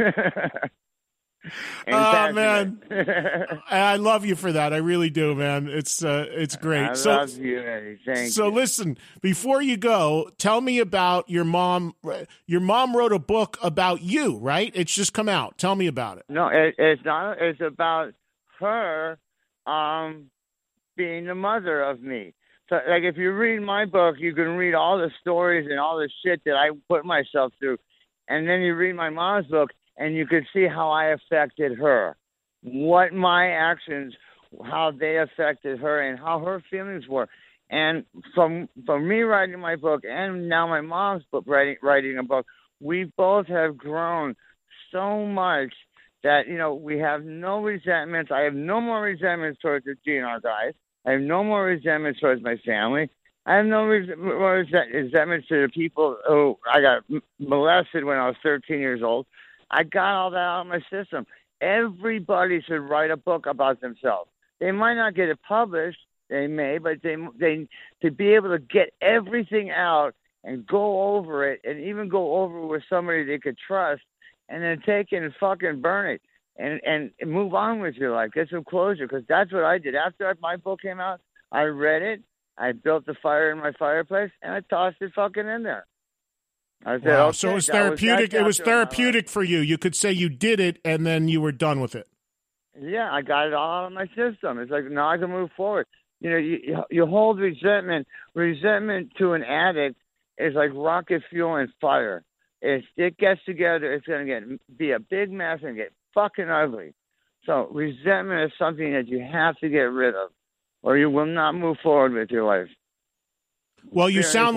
Oh man, I love you for that. I really do, man. It's great. I love you, Eddie. Thank you. So listen, before you go, tell me about your mom. Your mom wrote a book about you, right? It's just come out. Tell me about it. No, it's not. It's about her being the mother of me. So, like, if you read my book, you can read all the stories and all the shit that I put myself through, and then you read my mom's book. And you could see how I affected her, what my actions, how they affected her, and how her feelings were. And from me writing my book, and now my mom's book writing a book, we both have grown so much that, we have no resentments. I have no more resentments towards the GNR guys. I have no more resentments towards my family. I have no more resentments to the people who I got molested when I was 13 years old. I got all that out of my system. Everybody should write a book about themselves. They might not get it published. They may, but they to be able to get everything out and go over it, and even go over with somebody they could trust, and then take it and fucking burn it and move on with your life. Get some closure, because that's what I did. After my book came out, I read it, I built the fire in my fireplace, and I tossed it fucking in there. I said, wow. okay, So it was therapeutic. It was therapeutic for you. You could say you did it, and then you were done with it. Yeah, I got it all out of my system. It's like, now I can move forward. You hold resentment. Resentment to an addict is like rocket fuel and fire. If it gets together, it's going to be a big mess and get fucking ugly. So resentment is something that you have to get rid of, or you will not move forward with your life. Well, you sound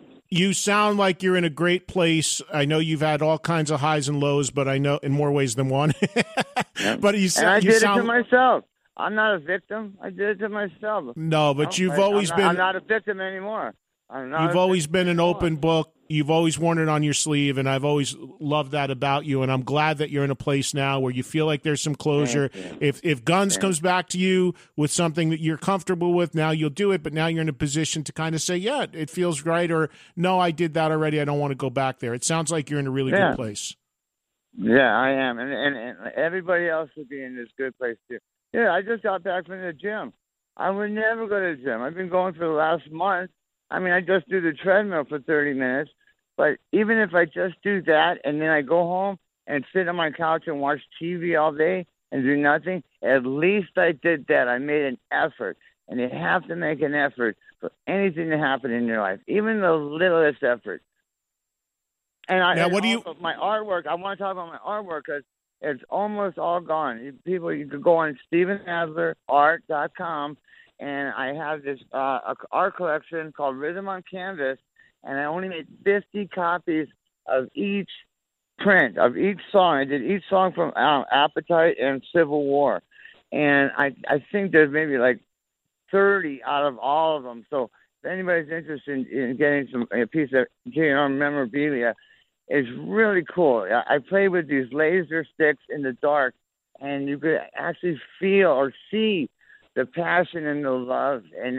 like you're in a great place. I know you've had all kinds of highs and lows, but I know in more ways than one. But I did it to myself. I'm not a victim. I did it to myself. No, but you've always been. I'm not a victim anymore. You've always been an open book. You've always worn it on your sleeve, and I've always loved that about you. And I'm glad that you're in a place now where you feel like there's some closure. If Guns comes back to you with something that you're comfortable with, now you'll do it. But now you're in a position to kind of say, yeah, it feels right, or no, I did that already. I don't want to go back there. It sounds like you're in a really good place. Yeah, I am, and everybody else would be in this good place too. Yeah, I just got back from the gym. I would never go to the gym. I've been going for the last month. I mean, I just do the treadmill for 30 minutes. But even if I just do that and then I go home and sit on my couch and watch TV all day and do nothing, at least I did that. I made an effort. And you have to make an effort for anything to happen in your life, even the littlest effort. And my artwork, I want to talk about my artwork because it's almost all gone. You could go on StephenAdlerArt.com, and I have this art collection called Rhythm on Canvas, and I only made 50 copies of each print, of each song. I did each song from Appetite and Civil War, and I think there's maybe like 30 out of all of them. So if anybody's interested in getting a piece of GNR memorabilia, it's really cool. I play with these laser sticks in the dark, and you could actually feel or see the passion and the love and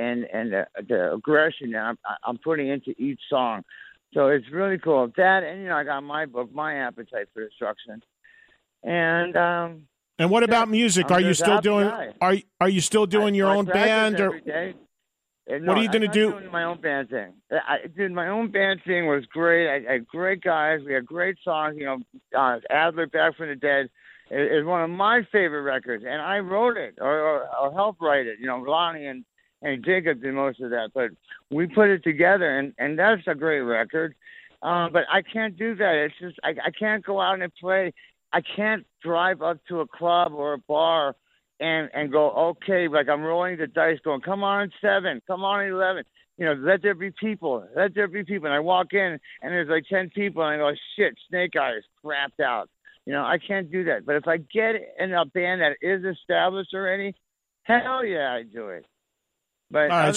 the aggression that I'm putting into each song. So it's really cool. That, and I got my book, My Appetite for Destruction. And what about music? Are you still doing? Are you still doing your own band? Or what are you going to do? Doing my own band thing. Dude, my own band thing was great. I had great guys. We had great songs. Adler, Back from the Dead is one of my favorite records, and I wrote it or helped write it. Lonnie and Jacob did most of that, but we put it together, and that's a great record. But I can't do that. It's just I can't go out and play. I can't drive up to a club or a bar and go, okay, like I'm rolling the dice going, come on 7, come on 11. Let there be people. Let there be people. And I walk in, and there's like 10 people, and I go, shit, Snake Eyes, crapped out. I can't do that. But if I get in a band that is established already, hell yeah, I do it. But otherwise,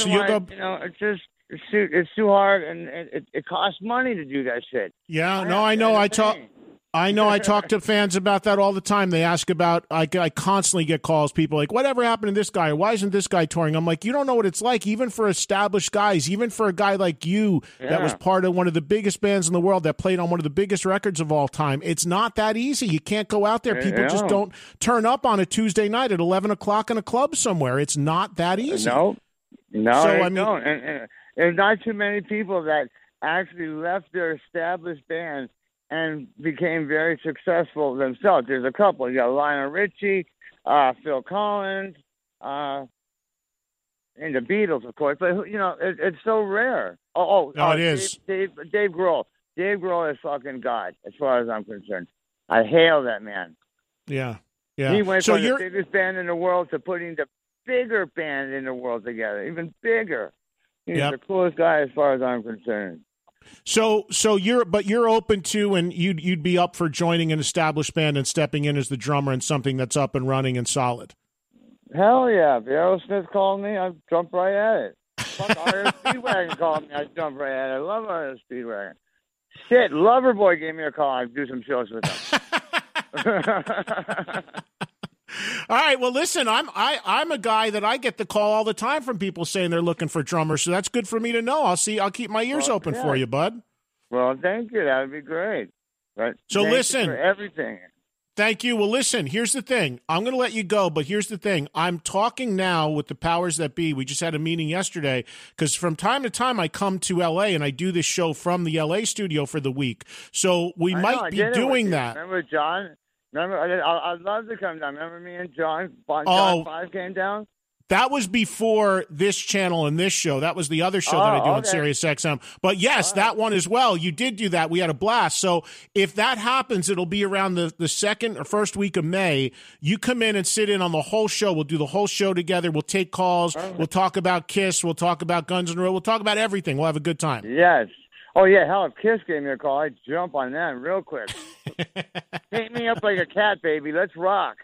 it's too hard, and it costs money to do that shit. Yeah, I know. I talk to fans about that all the time. They ask about, I constantly get calls, people like, whatever happened to this guy? Why isn't this guy touring? I'm like, you don't know what it's like, even for established guys, even for a guy like you that was part of one of the biggest bands in the world that played on one of the biggest records of all time. It's not that easy. You can't go out there. People just don't turn up on a Tuesday night at 11 o'clock in a club somewhere. It's not that easy. No, so, don't. And there's not too many people that actually left their established bands and became very successful themselves. There's a couple. You got Lionel Richie, Phil Collins, and the Beatles, of course. But it's so rare. It is. Dave Grohl. Dave Grohl is fucking God, as far as I'm concerned. I hail that man. Yeah. He went from the biggest band in the world to putting the bigger band in the world together, even bigger. He's the coolest guy, as far as I'm concerned. So you're open to, and you'd be up for joining an established band and stepping in as the drummer in something that's up and running and solid. Hell yeah. If Aerosmith called me, I'd jump right at it. Fuck, RS Speedwagon called me, I'd jump right at it. I love RS Speedwagon. Shit, Loverboy gave me a call. I'd do some shows with them. All right. Well, listen, I'm a guy that I get the call all the time from people saying they're looking for drummers, so that's good for me to know. I'll keep my ears open for you, bud. Well, thank you. That would be great. But so listen, for everything. Thank you. Well, listen, here's the thing. I'm going to let you go, but here's the thing. I'm talking now with the powers that be. We just had a meeting yesterday because from time to time I come to L.A. and I do this show from the L.A. studio for the week. So we might be doing that. Remember John? I'd love to come down. Remember me and John? John 5 came down? That was before this channel and this show. That was the other show that I do on Sirius XM. But yes, that one as well. You did do that. We had a blast. So if that happens, it'll be around the second or first week of May. You come in and sit in on the whole show. We'll do the whole show together. We'll take calls. We'll talk about Kiss. We'll talk about Guns N' Roses. We'll talk about everything. We'll have a good time. Yes. Oh, yeah. Hell, if Kiss gave me a call, I'd jump on that real quick. Paint me up like a cat, baby. Let's rock.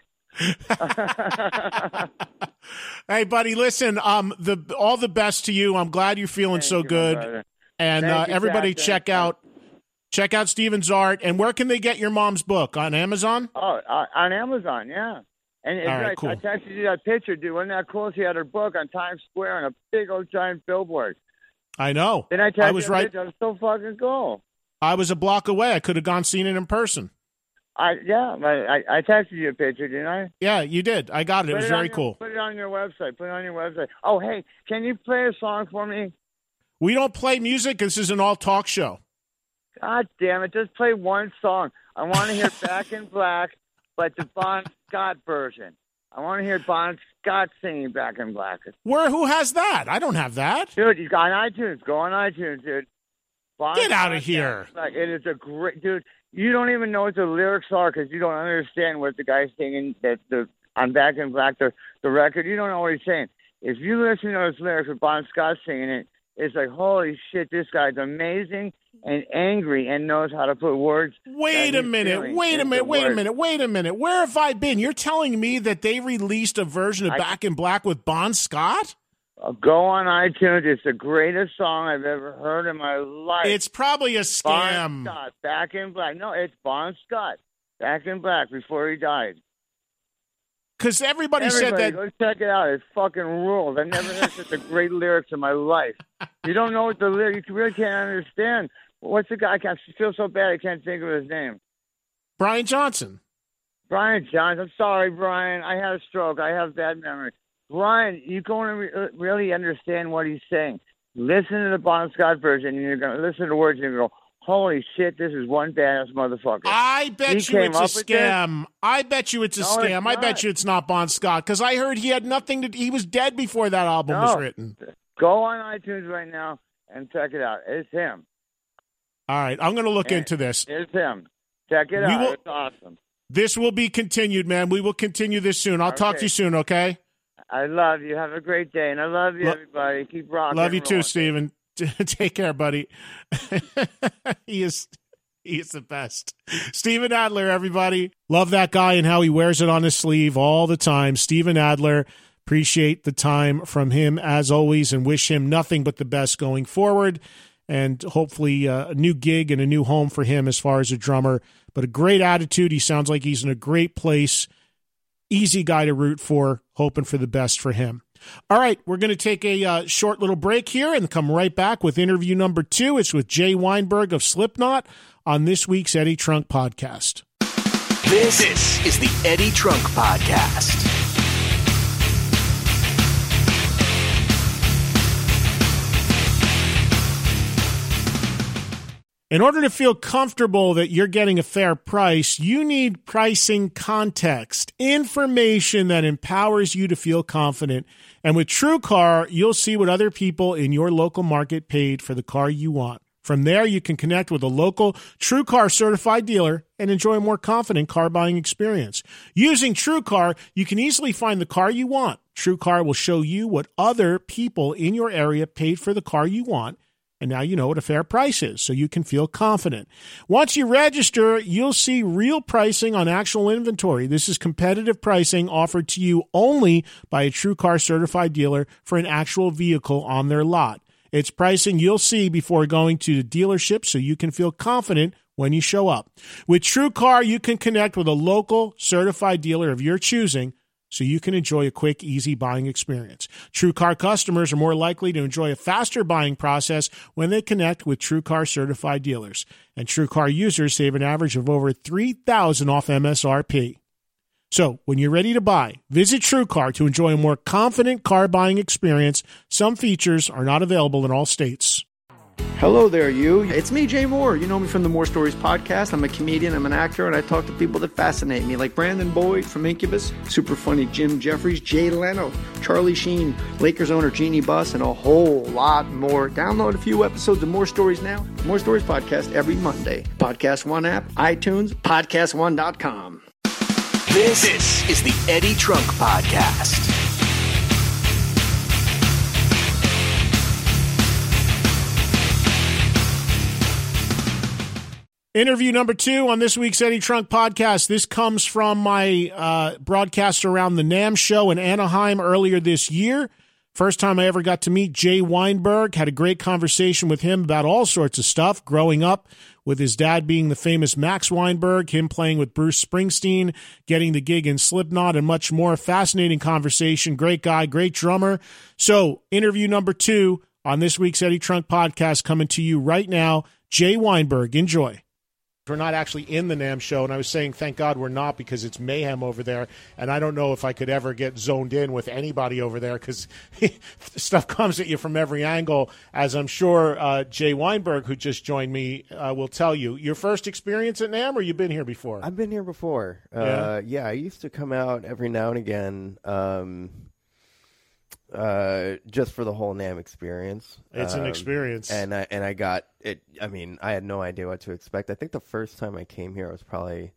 Hey, buddy, listen, all the best to you. I'm glad you're feeling so good. And everybody check out Steven's art. And where can they get your mom's book? On Amazon? Oh, on Amazon, yeah. And cool. I texted you that picture, dude. Wasn't that cool? She had her book on Times Square on a big old giant billboard. I know. Then I was right. That was so fucking cool. I was a block away. I could have seen it in person. I texted you a picture, didn't I? Yeah, you did. I got it. It was very cool. Put it on your website. Oh, hey, can you play a song for me? We don't play music. This is an all-talk show. God damn it. Just play one song. I want to hear Back in Black, but the Bon Scott version. I want to hear Bon Scott singing Back in Black. Who has that? I don't have that. Dude, you got on iTunes. Go on iTunes, dude. Get out of here. Like, it is a great... Dude, you don't even know what the lyrics are because you don't understand what the guy's singing on Back in Black, the record. You don't know what he's saying. If you listen to those lyrics with Bon Scott singing it, it's like, holy shit, this guy's amazing and angry and knows how to put words. Wait a minute. Where have I been? You're telling me that they released a version of Back in Black with Bon Scott? Go on iTunes. It's the greatest song I've ever heard in my life. It's probably a scam. Bon Scott, Back in Black. No, it's Bon Scott, Back in Black, before he died. Because everybody said that. Go check it out. It fucking rules. I've never heard such a great lyrics in my life. You don't know what the lyrics. You really can't understand. What's the guy? I feel so bad I can't think of his name. Brian Johnson. Brian Johnson. I'm sorry, Brian. I had a stroke. I have bad memory. Brian, you're going to really understand what he's saying. Listen to the Bon Scott version, and you're going to listen to the words, and you're going to go, holy shit, this is one badass motherfucker. I bet you it's a scam. I bet you it's a scam. I bet you it's not Bon Scott, because I heard he had nothing to... He was dead before that album was written. Go on iTunes right now and check it out. It's him. All right, I'm going to look into this. It's him. Check it out. It's awesome. This will be continued, man. We will continue this soon. I'll talk to you soon, okay? I love you. Have a great day, and I love you, everybody. Keep rocking. Love you too, Steven. Take care, buddy. He is the best. Steven Adler, everybody. Love that guy and how he wears it on his sleeve all the time. Steven Adler. Appreciate the time from him as always, and wish him nothing but the best going forward. And hopefully a new gig and a new home for him as far as a drummer. But a great attitude. He sounds like he's in a great place. Easy guy to root for, hoping for the best for him. All right, we're going to take a short little break here and come right back with interview number 2. It's with Jay Weinberg of Slipknot on this week's Eddie Trunk Podcast. This is the Eddie Trunk Podcast. In order to feel comfortable that you're getting a fair price, you need pricing context, information that empowers you to feel confident. And with TrueCar, you'll see what other people in your local market paid for the car you want. From there, you can connect with a local TrueCar certified dealer and enjoy a more confident car buying experience. Using TrueCar, you can easily find the car you want. TrueCar will show you what other people in your area paid for the car you want, And now you know what a fair price is, so you can feel confident. Once you register, you'll see real pricing on actual inventory. This is competitive pricing offered to you only by a TrueCar certified dealer for an actual vehicle on their lot. It's pricing you'll see before going to the dealership, so you can feel confident when you show up. With TrueCar, you can connect with a local certified dealer of your choosing, so you can enjoy a quick, easy buying experience. TrueCar customers are more likely to enjoy a faster buying process when they connect with TrueCar certified dealers. And TrueCar users save an average of over $3,000 off MSRP. So, when you're ready to buy, visit TrueCar to enjoy a more confident car buying experience. Some features are not available in all states. Hello there, you. It's me, Jay Moore. You know me from the More Stories podcast. I'm a comedian, I'm an actor, and I talk to people that fascinate me, like Brandon Boyd from Incubus, super funny Jim Jeffries, Jay Leno, Charlie Sheen, Lakers owner Jeannie Buss, and a whole lot more. Download a few episodes of More Stories now. More Stories podcast every Monday. Podcast One app, iTunes, podcast1.com. This is the Eddie Trunk Podcast. Interview number 2 on this week's Eddie Trunk Podcast. This comes from my broadcast around the NAMM show in Anaheim earlier this year. First time I ever got to meet Jay Weinberg. Had a great conversation with him about all sorts of stuff. Growing up with his dad being the famous Max Weinberg, him playing with Bruce Springsteen, getting the gig in Slipknot, and much more. Fascinating conversation. Great guy, great drummer. So, interview number 2 on this week's Eddie Trunk Podcast coming to you right now. Jay Weinberg. Enjoy. We're not actually in the NAMM show, and I was saying thank God we're not because it's mayhem over there, and I don't know if I could ever get zoned in with anybody over there because stuff comes at you from every angle, as I'm sure Jay Weinberg, who just joined me, will tell you. Your first experience at NAMM, or you've been here before? I've been here before. Yeah, I used to come out every now and again just for the whole NAMM experience. It's an experience. And I got it. I mean, I had no idea what to expect. I think the first time I came here, I was probably,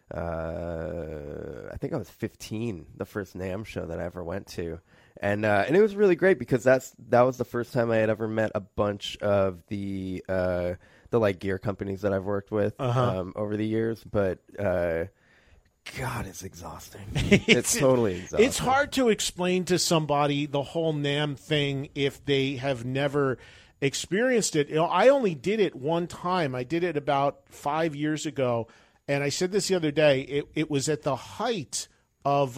I think I was 15, the first NAMM show that I ever went to. And it was really great because that was the first time I had ever met a bunch of the like gear companies that I've worked with over the years. But, God, it's exhausting. It's totally exhausting. It's hard to explain to somebody the whole NAMM thing if they have never experienced it. You know, I only did it one time. I did it about 5 years ago, and I said this the other day. It was at the height of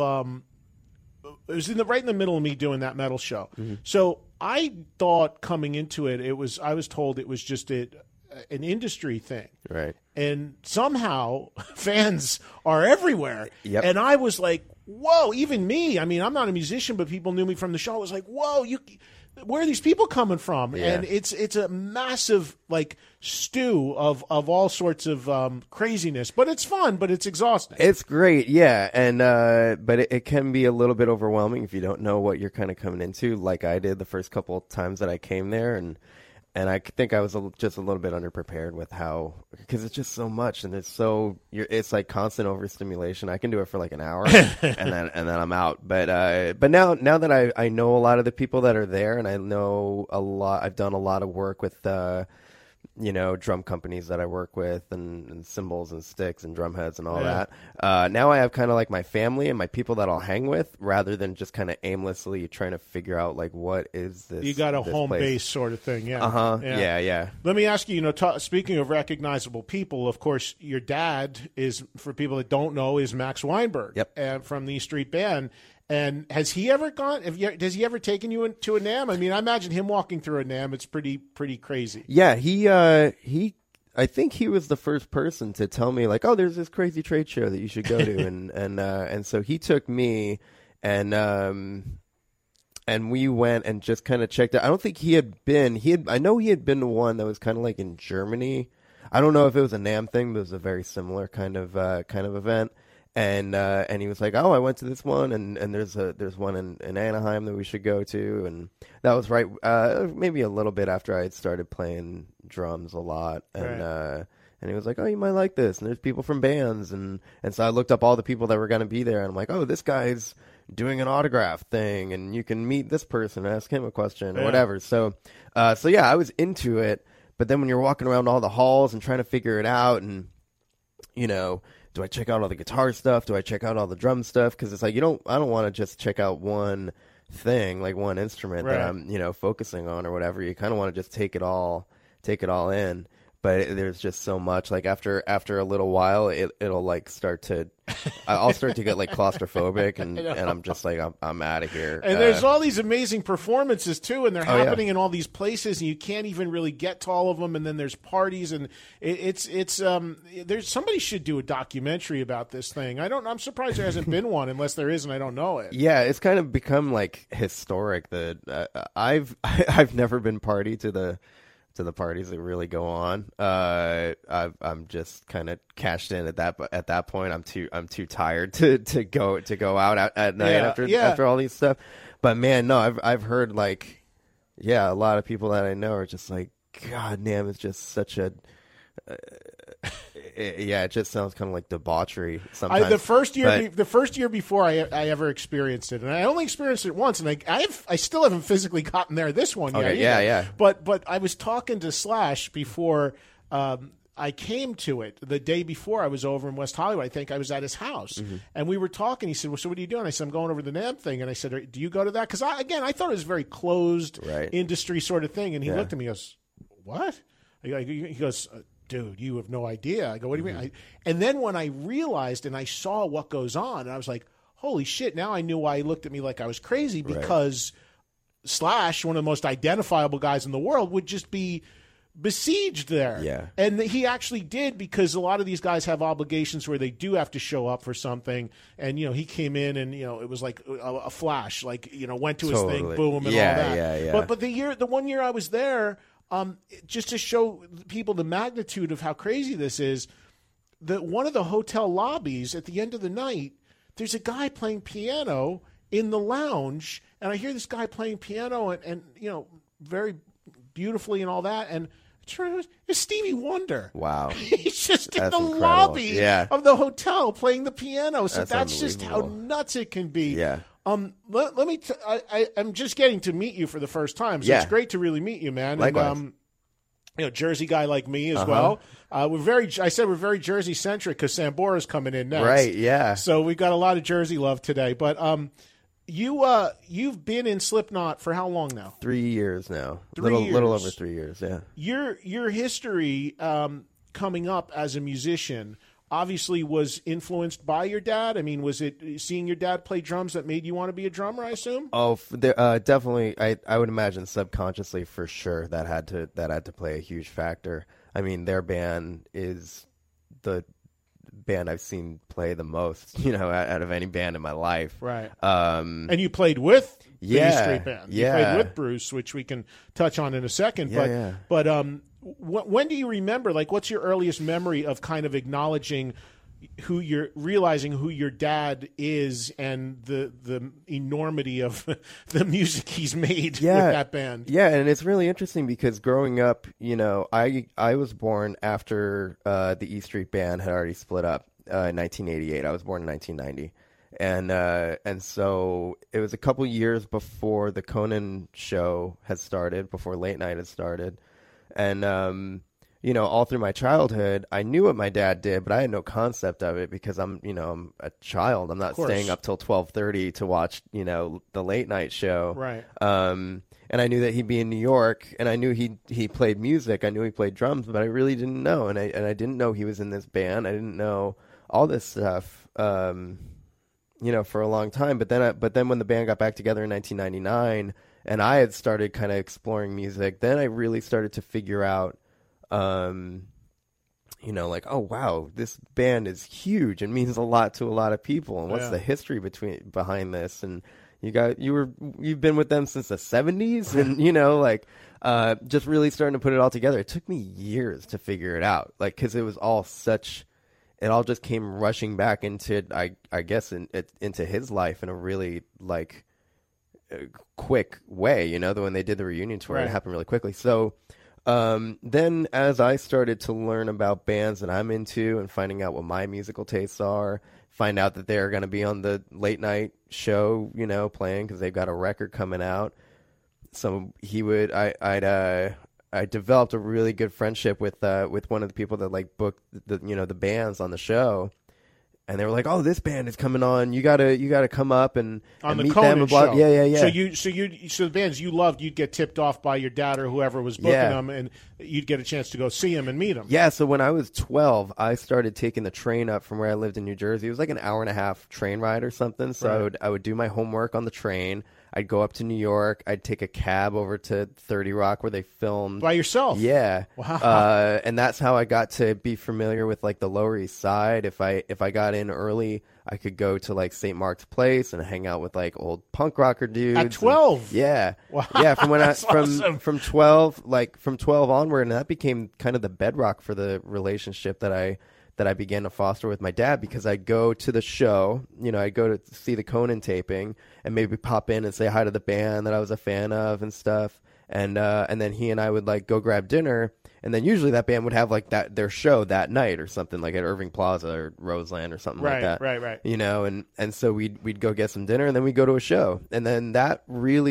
it was right in the middle of me doing that metal show. Mm-hmm. So I thought coming into it, I was told it was just an industry thing. Right. And somehow fans are everywhere. Yep. And I was like, whoa, even me. I mean, I'm not a musician, but people knew me from the show. I was like, whoa, where are these people coming from? Yeah. And it's a massive like stew of all sorts of craziness. But it's fun, but it's exhausting. It's great, yeah. And but it can be a little bit overwhelming if you don't know what you're kind of coming into, like I did the first couple of times that I came there. And I think I was just a little bit underprepared with because it's just so much, and it's like constant overstimulation. I can do it for like an hour, and then I'm out. But now that I know a lot of the people that are there, and I know a lot, I've done a lot of work with drum companies that I work with, and cymbals and sticks and drum heads and all that. Now I have kind of like my family and my people that I'll hang with, rather than just kind of aimlessly trying to figure out like what is this. You got a home place. Base sort of thing, yeah. Yeah. Let me ask you. Speaking of recognizable people, of course, your dad is, for people that don't know, is Max Weinberg. Yep. From the Street Band. And has he ever gone? Has he ever taken you to a NAMM? I mean, I imagine him walking through a NAMM. It's pretty crazy. Yeah, I think he was the first person to tell me like, oh, there's this crazy trade show that you should go to, and so he took me, and we went and just kind of checked it. I don't think he had been. I know he had been to one that was kind of like in Germany. I don't know if it was a NAMM thing, but it was a very similar kind of event. And he was like, oh, I went to this one, and there's one in Anaheim that we should go to, and that was right maybe a little bit after I had started playing drums a lot, and he was like, oh, you might like this, and there's people from bands, and so I looked up all the people that were going to be there, and I'm like, oh, this guy's doing an autograph thing, and you can meet this person and ask him a question or whatever. So yeah, I was into it. But then when you're walking around all the halls and trying to figure it out, and do I check out all the guitar stuff? Do I check out all the drum stuff? Because it's like I don't want to just check out one thing, like one instrument that I'm focusing on or whatever. You kind of want to just take it all in. But there's just so much. Like after a little while, it'll like I'll start to get like claustrophobic, and I'm just like I'm out of here. And there's all these amazing performances too, and they're happening in all these places, and you can't even really get to all of them. And then there's parties, and it's there's somebody should do a documentary about this thing. I'm surprised there hasn't been one, unless there is, and I don't know it. Yeah, it's kind of become like historic. I've never been party to the parties that really go on. I'm just kind of cashed in at that point. I'm too tired to go out at night after all these stuff. But man, no, I've heard like, a lot of people that I know are just like, God damn, it's just such a it just sounds kind of like debauchery sometimes. The first year before I ever experienced it, and I only experienced it once, and I still haven't physically gotten there this one yet. Yeah. But I was talking to Slash before I came to it. The day before I was over in West Hollywood, I think I was at his house, and we were talking. He said, "Well, so what are you doing?" I said, "I'm going over to the NAMM thing," and I said, "Do you go to that?" Because I thought it was a very closed industry sort of thing, and he looked at me and goes, "What?" He goes, dude, you have no idea. I go, what do you mean? And then when I realized and I saw what goes on, and I was like, holy shit, now I knew why he looked at me like I was crazy, because Slash, one of the most identifiable guys in the world, would just be besieged there. Yeah. And he actually did, because a lot of these guys have obligations where they do have to show up for something. And, he came in and, it was like a flash, like, went to his thing, boom, and all that. Yeah. But the 1 year I was there, just to show people the magnitude of how crazy this is, one of the hotel lobbies at the end of the night, there's a guy playing piano in the lounge, and I hear this guy playing piano and very beautifully and all that, and it's Stevie Wonder. Wow. He's just in the incredible. lobby of the hotel playing the piano. So that's just how nuts it can be. Yeah. Let me. I'm just getting to meet you for the first time, so it's great to really meet you, man. Likewise. And Jersey guy like me as well. We're very Jersey centric because Sambora's coming in next, right? Yeah. So we got a lot of Jersey love today. But you've been in Slipknot for how long now? 3 years now. 3 years. Little over 3 years. Yeah. Your history coming up as a musician obviously was influenced by your dad. I mean, was it seeing your dad play drums that made you want to be a drummer, I assume? Oh, definitely. I would imagine subconsciously, for sure, that had to play a huge factor. I mean, their band is the band I've seen play the most, out of any band in my life. Right. And you played with the E Street Band. Yeah. You played with Bruce, which we can touch on in a second. But when do you remember, like, what's your earliest memory of kind of acknowledging realizing who your dad is and the enormity of the music he's made with that band? Yeah, and it's really interesting because growing up, I was born after the E Street Band had already split up in 1988. I was born in 1990. And so it was a couple years before the Conan show had started, before Late Night had started. And, all through my childhood, I knew what my dad did, but I had no concept of it because I'm a child. I'm not staying up till 12:30 to watch, the Late Night show. Right. And I knew that he'd be in New York, and I knew he played music. I knew he played drums, but I really didn't know. And I didn't know he was in this band. I didn't know all this stuff, for a long time. But then when the band got back together in 1999, and I had started kind of exploring music, then I really started to figure out, like, oh wow, this band is huge and means a lot to a lot of people. And what's the history behind this? And you've been with them since the 70s, and just really starting to put it all together. It took me years to figure it out, like, because it was all it all just came rushing back into, I guess, into his life in a really quick way, when they did the reunion tour. It happened really quickly. So Then as I started to learn about bands that I'm into and finding out what my musical tastes are, find out that they're going to be on the late night show, you know, playing because they've got a record coming out. So I developed a really good friendship with one of the people that like booked the bands on the show. And they were like, "Oh, this band is coming on. You gotta come up and the meet Conan them." And blah. show. Yeah. So the bands you loved, you'd get tipped off by your dad or whoever was booking them, and you'd get a chance to go see them and meet them. Yeah. So when I was 12, I started taking the train up from where I lived in New Jersey. It was like an hour and a half train ride or something. So I would do my homework on the train. I'd go up to New York. I'd take a cab over to 30 Rock where they filmed. By yourself? Yeah. Wow. And that's how I got to be familiar with like the Lower East Side. If I got in early, I could go to like St. Mark's Place and hang out with like old punk rocker dudes. At 12? Yeah. Wow. Yeah, from when Awesome. from 12 onward, and that became kind of the bedrock for the relationship that I began to foster with my dad, because I'd go to the show, you know, I'd go to see the Conan taping and maybe pop in and say hi to the band that I was a fan of and stuff. And then he and I would like go grab dinner, and then usually that band would have like their show that night or something, like at Irving Plaza or Roseland or something like that. Right. You know, and so we'd go get some dinner, and then we'd go to a show. And then that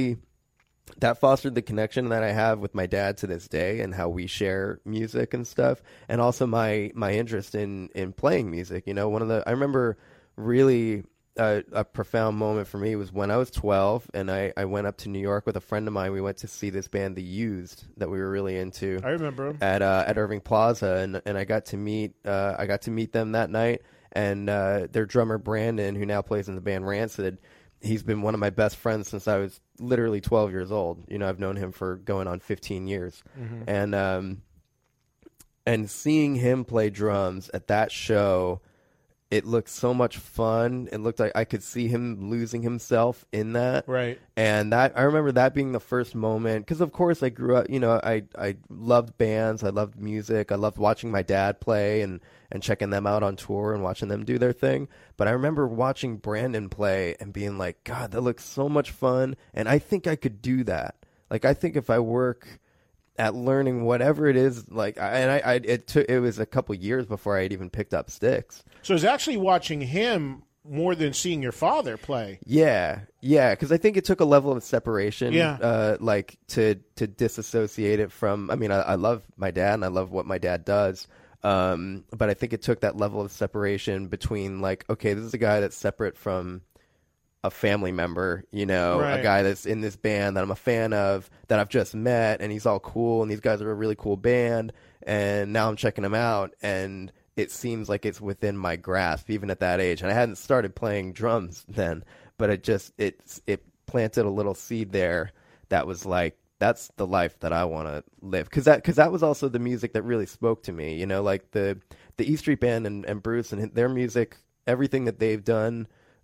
fostered the connection that I have with my dad to this day, and how we share music and stuff, and also my interest in playing music. You know, I remember really a profound moment for me was when I was 12, and I went up to New York with a friend of mine. We went to see this band, The Used, that we were really into. I remember at Irving Plaza, and I got to meet them that night, and their drummer Brandon, who now plays in the band Rancid. He's been one of my best friends since I was literally 12 years old. You know, I've known him for going on 15 years. Mm-hmm. And seeing him play drums at that show, it looked so much fun. It looked like I could see him losing himself in that. Right. And I remember that being the first moment, because of course I grew up, you know, I loved bands, I loved music, I loved watching my dad play and checking them out on tour and watching them do their thing. But I remember watching Brandon play and being like, God, that looks so much fun, and I think I could do that. Like, I think if I work at learning whatever it is, like, it was a couple years before I had even picked up sticks. So it's actually watching him more than seeing your father play. Yeah, because I think it took a level of separation, Yeah. To disassociate it from. I mean, I love my dad and I love what my dad does, but I think it took that level of separation between, like, okay, this is a guy that's separate from a family member, you know, Right. a guy that's in this band that I'm a fan of, that I've just met, and he's all cool, and these guys are a really cool band, and now I'm checking them out, and it seems like it's within my grasp, even at that age. And I hadn't started playing drums then, but it planted a little seed there that was like, that's the life that I want to live. Because that was also the music that really spoke to me, you know, like the E Street Band and Bruce and their music, everything that they've done,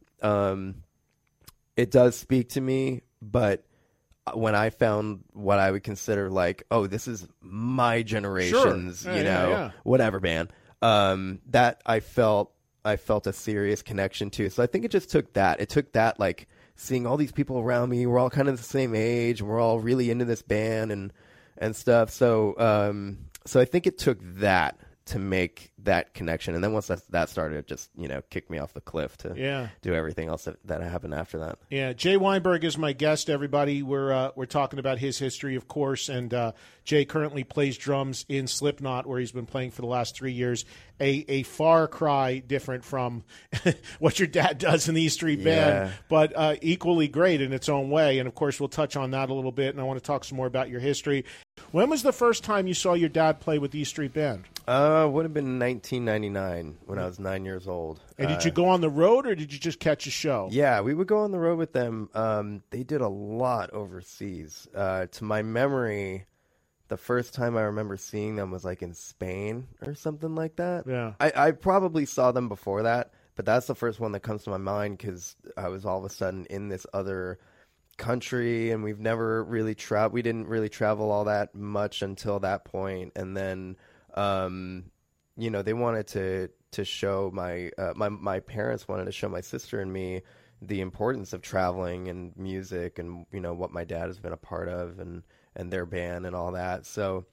it does speak to me. But when I found what I would consider like, oh, this is my generation's, Sure. you know, whatever band, that I felt a serious connection to. So I think it just took that. It took that, like, seeing all these people around me, we're all kind of the same age, and we're all really into this band and stuff. So I think it took that to make that connection. And then once that started, it just, you know, kicked me off the cliff to do everything else that happened after that. Yeah, Jay Weinberg is my guest, everybody. We're talking about his history, of course, and Jay currently plays drums in Slipknot, where he's been playing for the last 3 years. A far cry different from what your dad does in the E Street Band, but equally great in its own way. And, of course, we'll touch on that a little bit, and I want to talk some more about your history. When was the first time you saw your dad play with the E Street Band? Would have been 1999 when I was 9 years old. And did you go on the road, or did you just catch a show? Yeah, we would go on the road with them. They did a lot overseas. To my memory, the first time I remember seeing them was like in Spain or something like that. Yeah. I probably saw them before that, but that's the first one that comes to my mind, because I was all of a sudden in this other country, and we've never really traveled. We didn't really travel all that much until that point. And then, you know, they wanted to show my parents wanted to show my sister and me the importance of traveling and music, and, you know, what my dad has been a part of, and their band and all that. So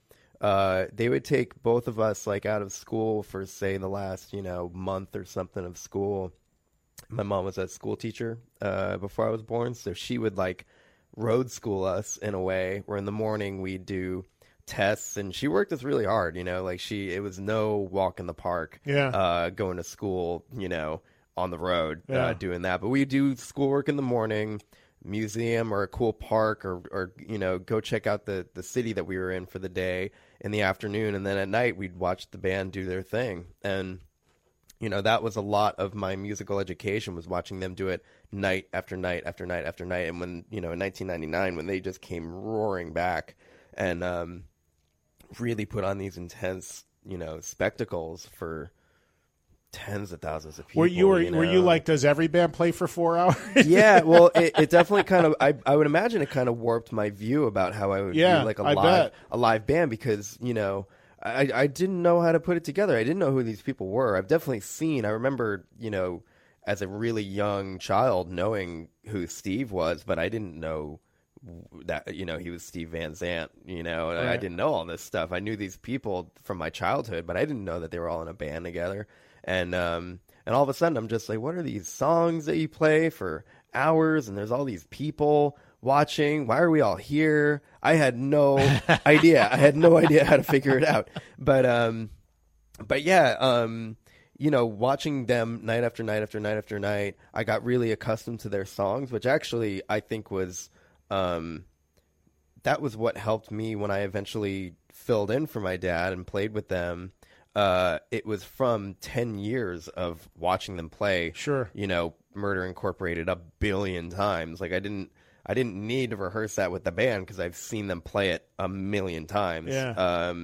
they would take both of us like out of school for say the last, month or something of school. My mom was a school teacher before I was born, so she would like road school us in a way where in the morning we'd do tests, and she worked us really hard, like it was no walk in the park, going to school, on the road, doing that. But we do schoolwork in the morning, museum or a cool park, or go check out the city that we were in for the day in the afternoon, and then at night we'd watch the band do their thing. And that was a lot of my musical education, was watching them do it night after night after night after night. And when in 1999, when they just came roaring back and really put on these intense spectacles for tens of thousands of people. Were you like, does every band play for 4 hours? Yeah, well, it definitely kind of, I would imagine it kind of warped my view about how I would view like a live band, because, I didn't know how to put it together. I didn't know who these people were. I've definitely seen, I remember, as a really young child knowing who Steve was, but I didn't know that, he was Steve Van Zandt, and Right. I didn't know all this stuff. I knew these people from my childhood, but I didn't know that they were all in a band together. And all of a sudden I'm just like, what are these songs that you play for hours? And there's all these people watching. Why are we all here? I had no idea. I had no idea how to figure it out. But yeah, watching them night after night after night after night, I got really accustomed to their songs, which actually I think was, that was what helped me when I eventually filled in for my dad and played with them. It was from 10 years of watching them play. Sure. Murder Incorporated a billion times. Like I didn't need to rehearse that with the band because I've seen them play it a million times. Yeah.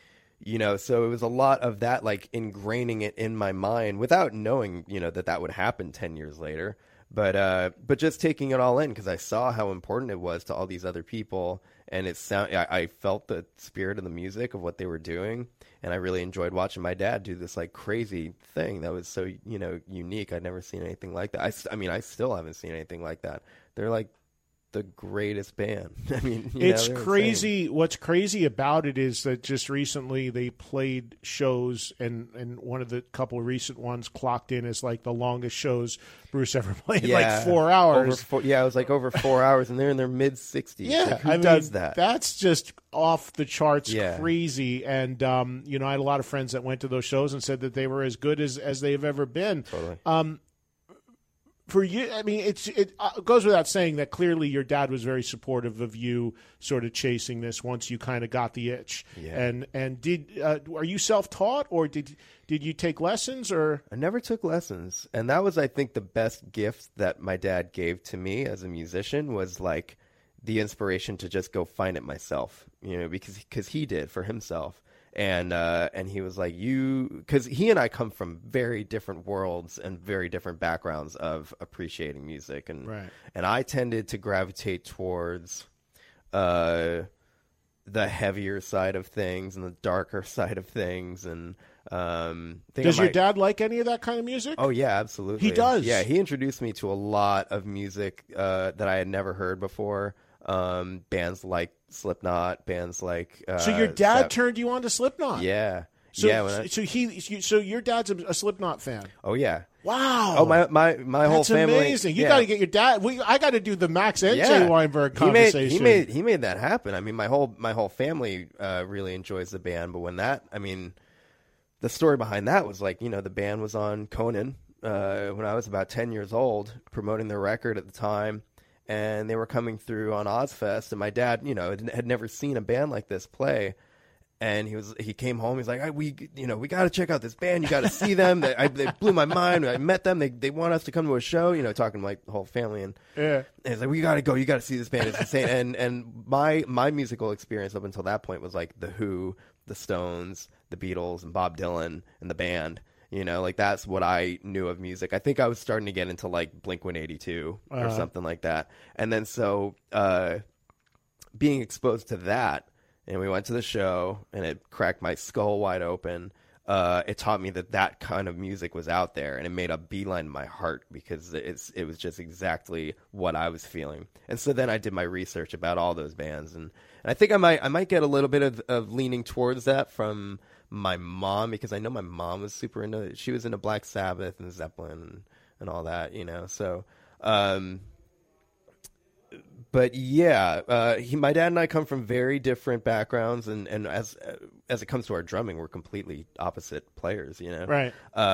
So it was a lot of that, like ingraining it in my mind without knowing, that would happen 10 years later. But just taking it all in, because I saw how important it was to all these other people, and I felt the spirit of the music of what they were doing, and I really enjoyed watching my dad do this like crazy thing that was so unique. I'd never seen anything like that. I still haven't seen anything like that. They're like the greatest band. I mean, it's crazy. Insane. What's crazy about it is that just recently they played shows, and one of the couple of recent ones clocked in as like the longest shows Bruce ever played, like 4 hours. It was like over 4 hours, and they're in their mid-60s. Yeah, like, who does that? That's just off the charts crazy. And I had a lot of friends that went to those shows and said that they were as good as they've ever been. Totally. For you, I mean, it goes without saying that clearly your dad was very supportive of you sort of chasing this once you kind of got the itch. Yeah. And are you self-taught, or did you take lessons? Or I never took lessons, and that was, I think, the best gift that my dad gave to me as a musician, was like the inspiration to just go find it myself. Because he did for himself. And he was like, because he and I come from very different worlds and very different backgrounds of appreciating music, and right. And I tended to gravitate towards the heavier side of things and the darker side of things. And does your dad like any of that kind of music? Oh yeah, absolutely. He does. Yeah, he introduced me to a lot of music that I had never heard before. Bands like Slipknot, bands like so your dad turned you on to Slipknot. Yeah. So your dad's a Slipknot fan. Oh yeah. Wow. Oh my whole family. That's amazing. You got to get your dad. I got to do the Max and Jay Weinberg conversation. He made that happen. I mean, my whole family really enjoys the band. But when the story behind that was like, the band was on Conan when I was about 10 years old, promoting their record at the time. And they were coming through on Ozfest, and my dad, had never seen a band like this play. And he came home. He's like, we got to check out this band. You got to see them. They blew my mind. I met them. They want us to come to a show. Talking like the whole family. And he's like, we got to go. You got to see this band. It's insane. And my musical experience up until that point was like the Who, the Stones, the Beatles, and Bob Dylan, and the band. Like that's what I knew of music. I think I was starting to get into like Blink-182 or something like that. And then so being exposed to that, and we went to the show, and it cracked my skull wide open. it taught me that kind of music was out there, and it made a beeline to my heart because it was just exactly what I was feeling. And so then I did my research about all those bands, and I think I might get a little bit of leaning towards that from my mom, because I know my mom was super into it. She was into Black Sabbath and Zeppelin and all that, so but yeah, my dad and I come from very different backgrounds, and as it comes to our drumming, we're completely opposite players, Right.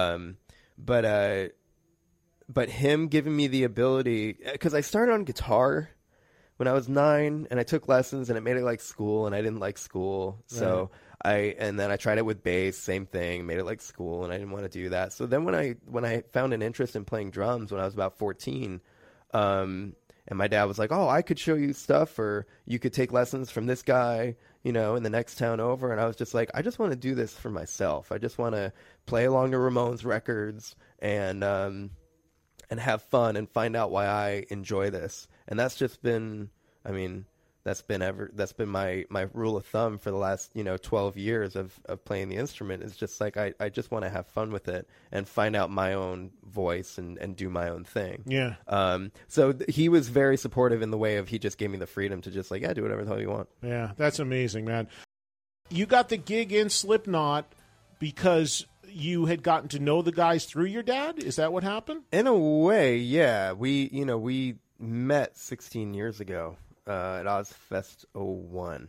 But him giving me the ability, because I started on guitar when I was 9, and I took lessons, and it made it like school, and I didn't like school, so and then I tried it with bass, same thing, made it like school, and I didn't want to do that. So then when I found an interest in playing drums when I was about 14, and my dad was like, "Oh, I could show you stuff, or you could take lessons from this guy, in the next town over." And I was just like, I just want to do this for myself. I just want to play along the Ramones records and have fun and find out why I enjoy this. And that's just been, that's been my rule of thumb for the last 12 years of playing the instrument. Is just like I just want to have fun with it and find out my own voice and do my own thing. Yeah. So he was very supportive in the way of, he just gave me the freedom to just like, do whatever the hell you want. Yeah, that's amazing, man. You got the gig in Slipknot because you had gotten to know the guys through your dad? Is that what happened? In a way, yeah. We met 16 years ago. At Ozfest 01.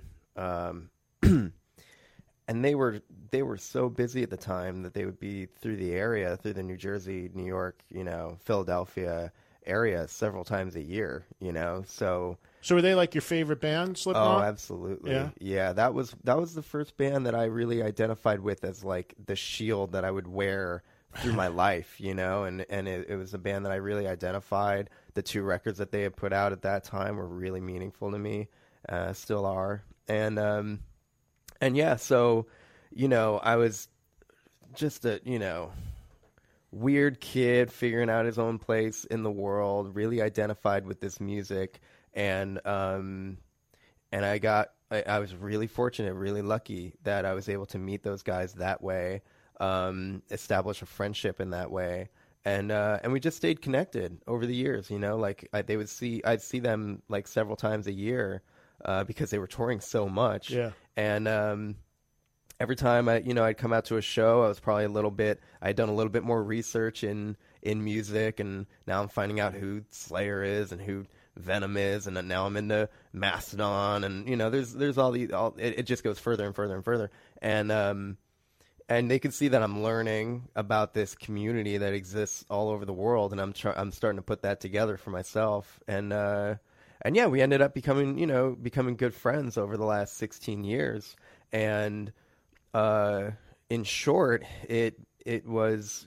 And they were so busy at the time that they would be through the New Jersey, New York, Philadelphia area several times a year, So were they like your favorite band, Slipknot? Oh, absolutely. Yeah, that was the first band that I really identified with as like the shield that I would wear through my life, and it was a band that I really identified. The 2 records that they had put out at that time were really meaningful to me, still are. And yeah, so, I was just a, weird kid figuring out his own place in the world, really identified with this music. And I was really fortunate, really lucky that I was able to meet those guys that way. Establish a friendship in that way, and we just stayed connected over the years. I'd see them like several times a year because they were touring so much. Yeah. And every time I'd come out to a show, I'd done a little bit more research in music, and now I'm finding out who Slayer is and who Venom is, and now I'm into Mastodon, and there's it just goes further and further and further, and they could see that I'm learning about this community that exists all over the world, and I'm starting to put that together for myself. And yeah, we ended up becoming good friends over the last 16 years. And in short, it was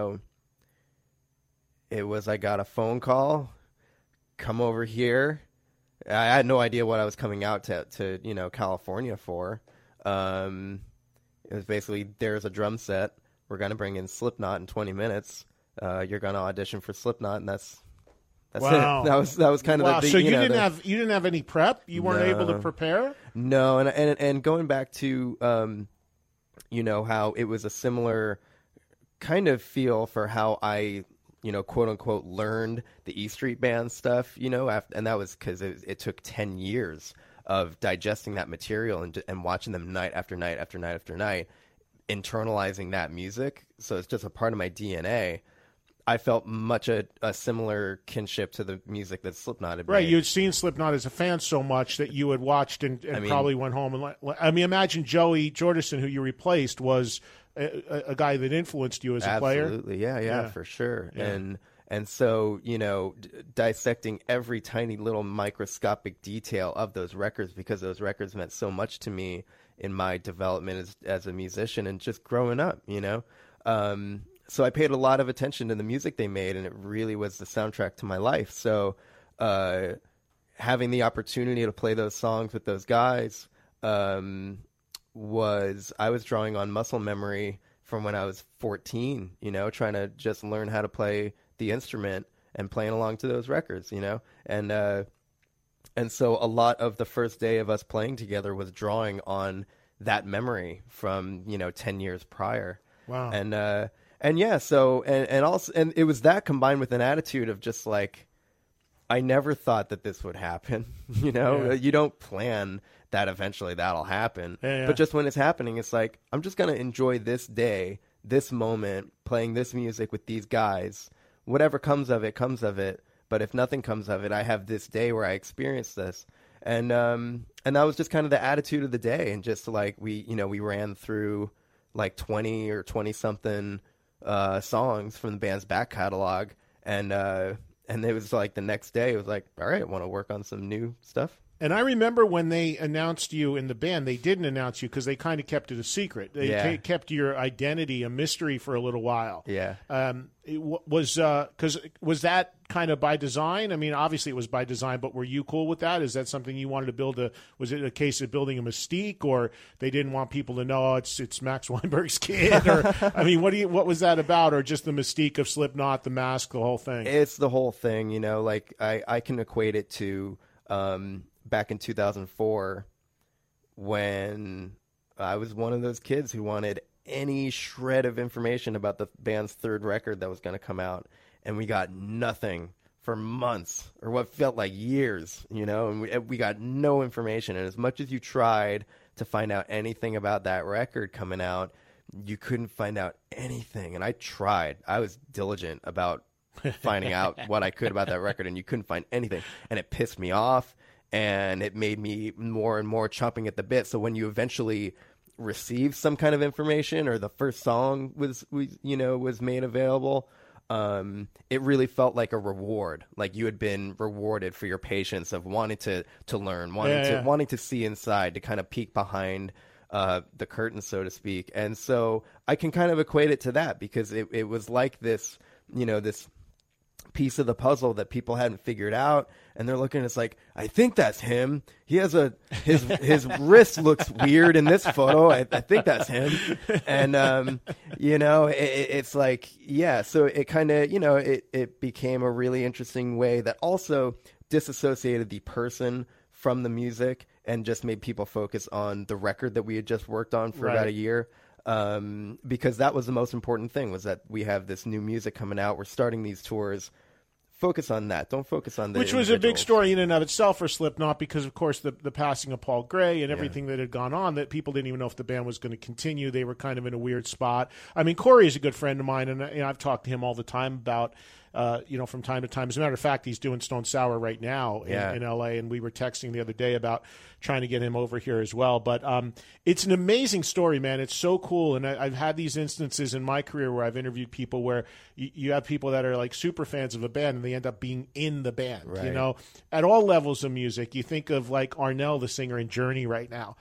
I got a phone call, come over here. I had no idea what I was coming out to California for. It was basically, there's a drum set. We're going to bring in Slipknot in 20 minutes. You're going to audition for Slipknot, and that's wow. it. That was kind of the so you didn't have any prep? You weren't able to prepare? No, and going back to how it was a similar kind of feel for how I quote unquote learned the E Street Band stuff, and that was because it took 10 years of digesting that material and watching them night after night after night after night, internalizing that music. So it's just a part of my DNA. I felt much a similar kinship to the music that Slipknot had made. Right, you had seen Slipknot as a fan so much that you had watched and probably went home. And imagine Joey Jordison, who you replaced, was a guy that influenced you as a player. Absolutely, yeah, for sure. Yeah. And so, dissecting every tiny little microscopic detail of those records, because those records meant so much to me in my development as a musician and just growing up, So I paid a lot of attention to the music they made, and it really was the soundtrack to my life. So having the opportunity to play those songs with those guys I was drawing on muscle memory from when I was 14, trying to just learn how to play the instrument and playing along to those records, and so a lot of the first day of us playing together was drawing on that memory from 10 years prior. Wow. And yeah, so and also, and it was that combined with an attitude of just like, I never thought that this would happen. You don't plan that eventually that'll happen. Yeah. But just when it's happening, it's like, I'm just going to enjoy this day, this moment, playing this music with these guys. Whatever comes of it, comes of it. But if nothing comes of it, I have this day where I experience this. And that was just kind of the attitude of the day. And just like we ran through like 20 or 20 something songs from the band's back catalog. And it was like the next day, it was like, all right, I want to work on some new stuff. And I remember when they announced you in the band, they didn't announce you because they kind of kept it a secret. They kept your identity a mystery for a little while. Yeah. Was that kind of by design? I mean, obviously it was by design, but were you cool with that? Is that something you wanted to build? Was it a case of building a mystique, or they didn't want people to know it's Max Weinberg's kid? Or I mean, what was that about? Or just the mystique of Slipknot, the mask, the whole thing? It's the whole thing. Like I can equate it to back in 2004 when I was one of those kids who wanted any shred of information about the band's third record that was going to come out, and we got nothing for months, or what felt like years, and we got no information. And as much as you tried to find out anything about that record coming out, you couldn't find out anything. And I tried. I was diligent about finding out what I could about that record, and you couldn't find anything. And it pissed me off, and it made me more and more chomping at the bit. So when you eventually receive some kind of information, or the first song was made available, it really felt like a reward. Like you had been rewarded for your patience of wanting to learn, wanting to see inside, to kind of peek behind the curtain, so to speak. And so I can kind of equate it to that, because it was like this, this piece of the puzzle that people hadn't figured out, and they're looking, it's like, I think that's him. He has his wrist looks weird in this photo. I think that's him. And it's like, yeah, so it kind of, it became a really interesting way that also disassociated the person from the music and just made people focus on the record that we had just worked on for about a year. Because that was the most important thing, was that we have this new music coming out. We're starting these tours. Focus on that. Don't focus on the Which was a big story in and of itself for Slipknot, because, of course, the passing of Paul Gray and everything that had gone on, that people didn't even know if the band was going to continue. They were kind of in a weird spot. I mean, Corey is a good friend of mine, and I've talked to him all the time about from time to time. As a matter of fact, he's doing Stone Sour right now in L.A., and we were texting the other day about trying to get him over here as well. But it's an amazing story, man. It's so cool, and I've had these instances in my career where I've interviewed people where you have people that are like super fans of a band, and they end up being in the band, at all levels of music. You think of like Arnell, the singer in Journey right now.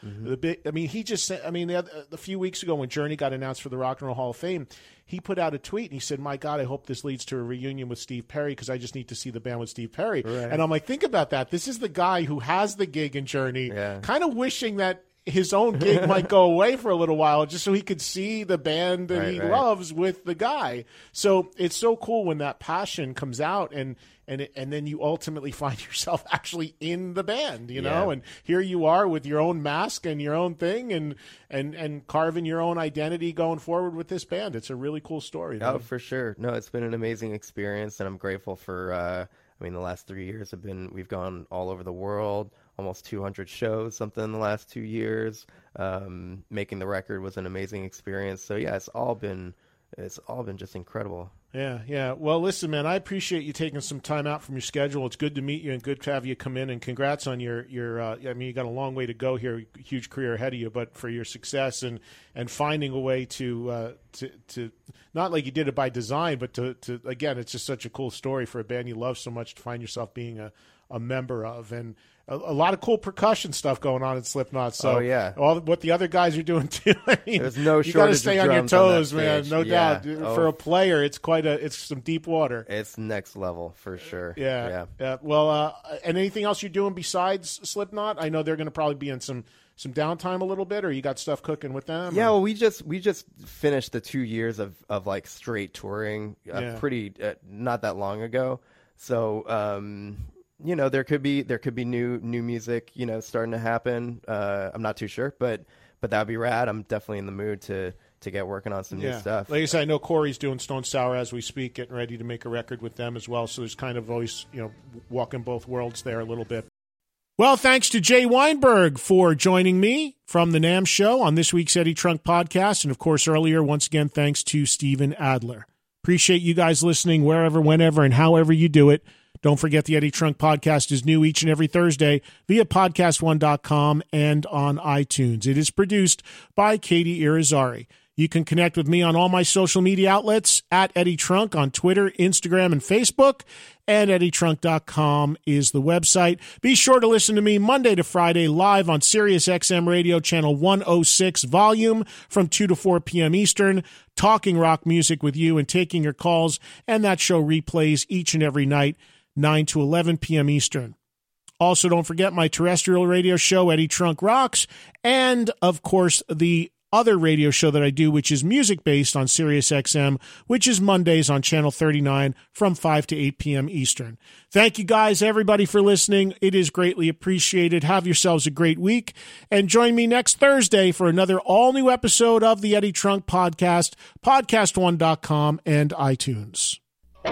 A few weeks ago when Journey got announced for the Rock and Roll Hall of Fame, he put out a tweet and he said, my God, I hope this leads to a reunion with Steve Perry, because I just need to see the band with Steve Perry. Right. And I'm like, think about that. This is the guy who has the gig in Journey, kind of wishing that his own gig might go away for a little while, just so he could see the band that he loves with the guy. So it's so cool when that passion comes out, and then you ultimately find yourself actually in the band, and here you are with your own mask and your own thing, and carving your own identity going forward with this band. It's a really cool story. Oh, for sure. No, it's been an amazing experience, and I'm grateful for, the last 3 years we've gone all over the world, almost 200 shows, something in the last 2 years. Making the record was an amazing experience. So yeah, it's all been just incredible. Yeah. Well, listen, man, I appreciate you taking some time out from your schedule. It's good to meet you and good to have you come in, and congrats on your you got a long way to go here, huge career ahead of you, but for your success and finding a way to not like you did it by design, but to again, it's just such a cool story for a band you love so much to find yourself being a member of, and a lot of cool percussion stuff going on in Slipknot. So what the other guys are doing too. I mean, there's no you got to stay on your toes, man. No doubt. For a player, it's it's some deep water. It's next level for sure. Yeah. Well, and anything else you're doing besides Slipknot? I know they're going to probably be in some downtime a little bit, or you got stuff cooking with them? Yeah, well, we just finished the 2 years of like straight touring, pretty not that long ago. So there could be new music, starting to happen. I'm not too sure, but but that'd be rad. I'm definitely in the mood to get working on some new stuff. Like I said, I know Corey's doing Stone Sour as we speak, getting ready to make a record with them as well. So there's kind of always, walking both worlds there a little bit. Well, thanks to Jay Weinberg for joining me from the NAMM show on this week's Eddie Trunk podcast. And of course, earlier, once again, thanks to Steven Adler. Appreciate you guys listening wherever, whenever, and however you do it. Don't forget the Eddie Trunk podcast is new each and every Thursday via podcast1.com and on iTunes. It is produced by Katie Irizarry. You can connect with me on all my social media outlets at Eddie Trunk on Twitter, Instagram, and Facebook. And EddieTrunk.com is the website. Be sure to listen to me Monday to Friday live on Sirius XM Radio Channel 106 Volume from 2 to 4 p.m. Eastern, talking rock music with you and taking your calls. And that show replays each and every night, 9 to 11 p.m. Eastern. Also, don't forget my terrestrial radio show, Eddie Trunk Rocks, and, of course, the other radio show that I do, which is music-based on Sirius XM, which is Mondays on Channel 39 from 5 to 8 p.m. Eastern. Thank you guys, everybody, for listening. It is greatly appreciated. Have yourselves a great week, and join me next Thursday for another all-new episode of the Eddie Trunk Podcast, podcast1.com, and iTunes.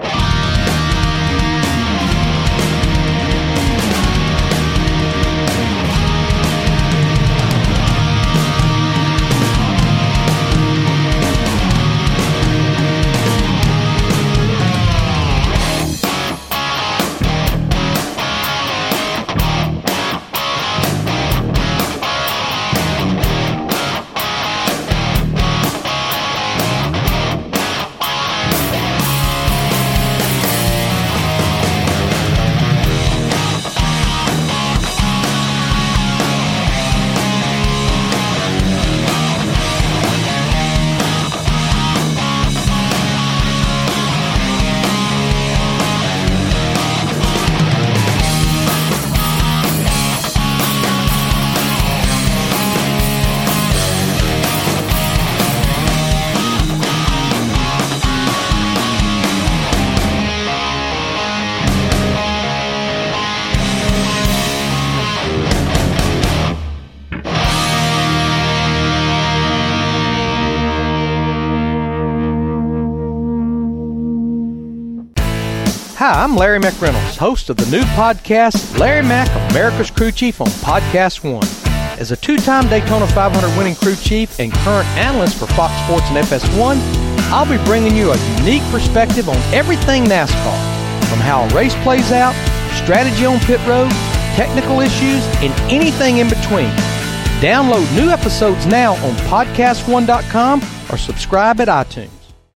Hi, I'm Larry McReynolds, host of the new podcast, Larry Mac, America's Crew Chief on Podcast One. As a two-time Daytona 500 winning crew chief and current analyst for Fox Sports and FS1, I'll be bringing you a unique perspective on everything NASCAR, from how a race plays out, strategy on pit road, technical issues, and anything in between. Download new episodes now on podcast1.com or subscribe at iTunes.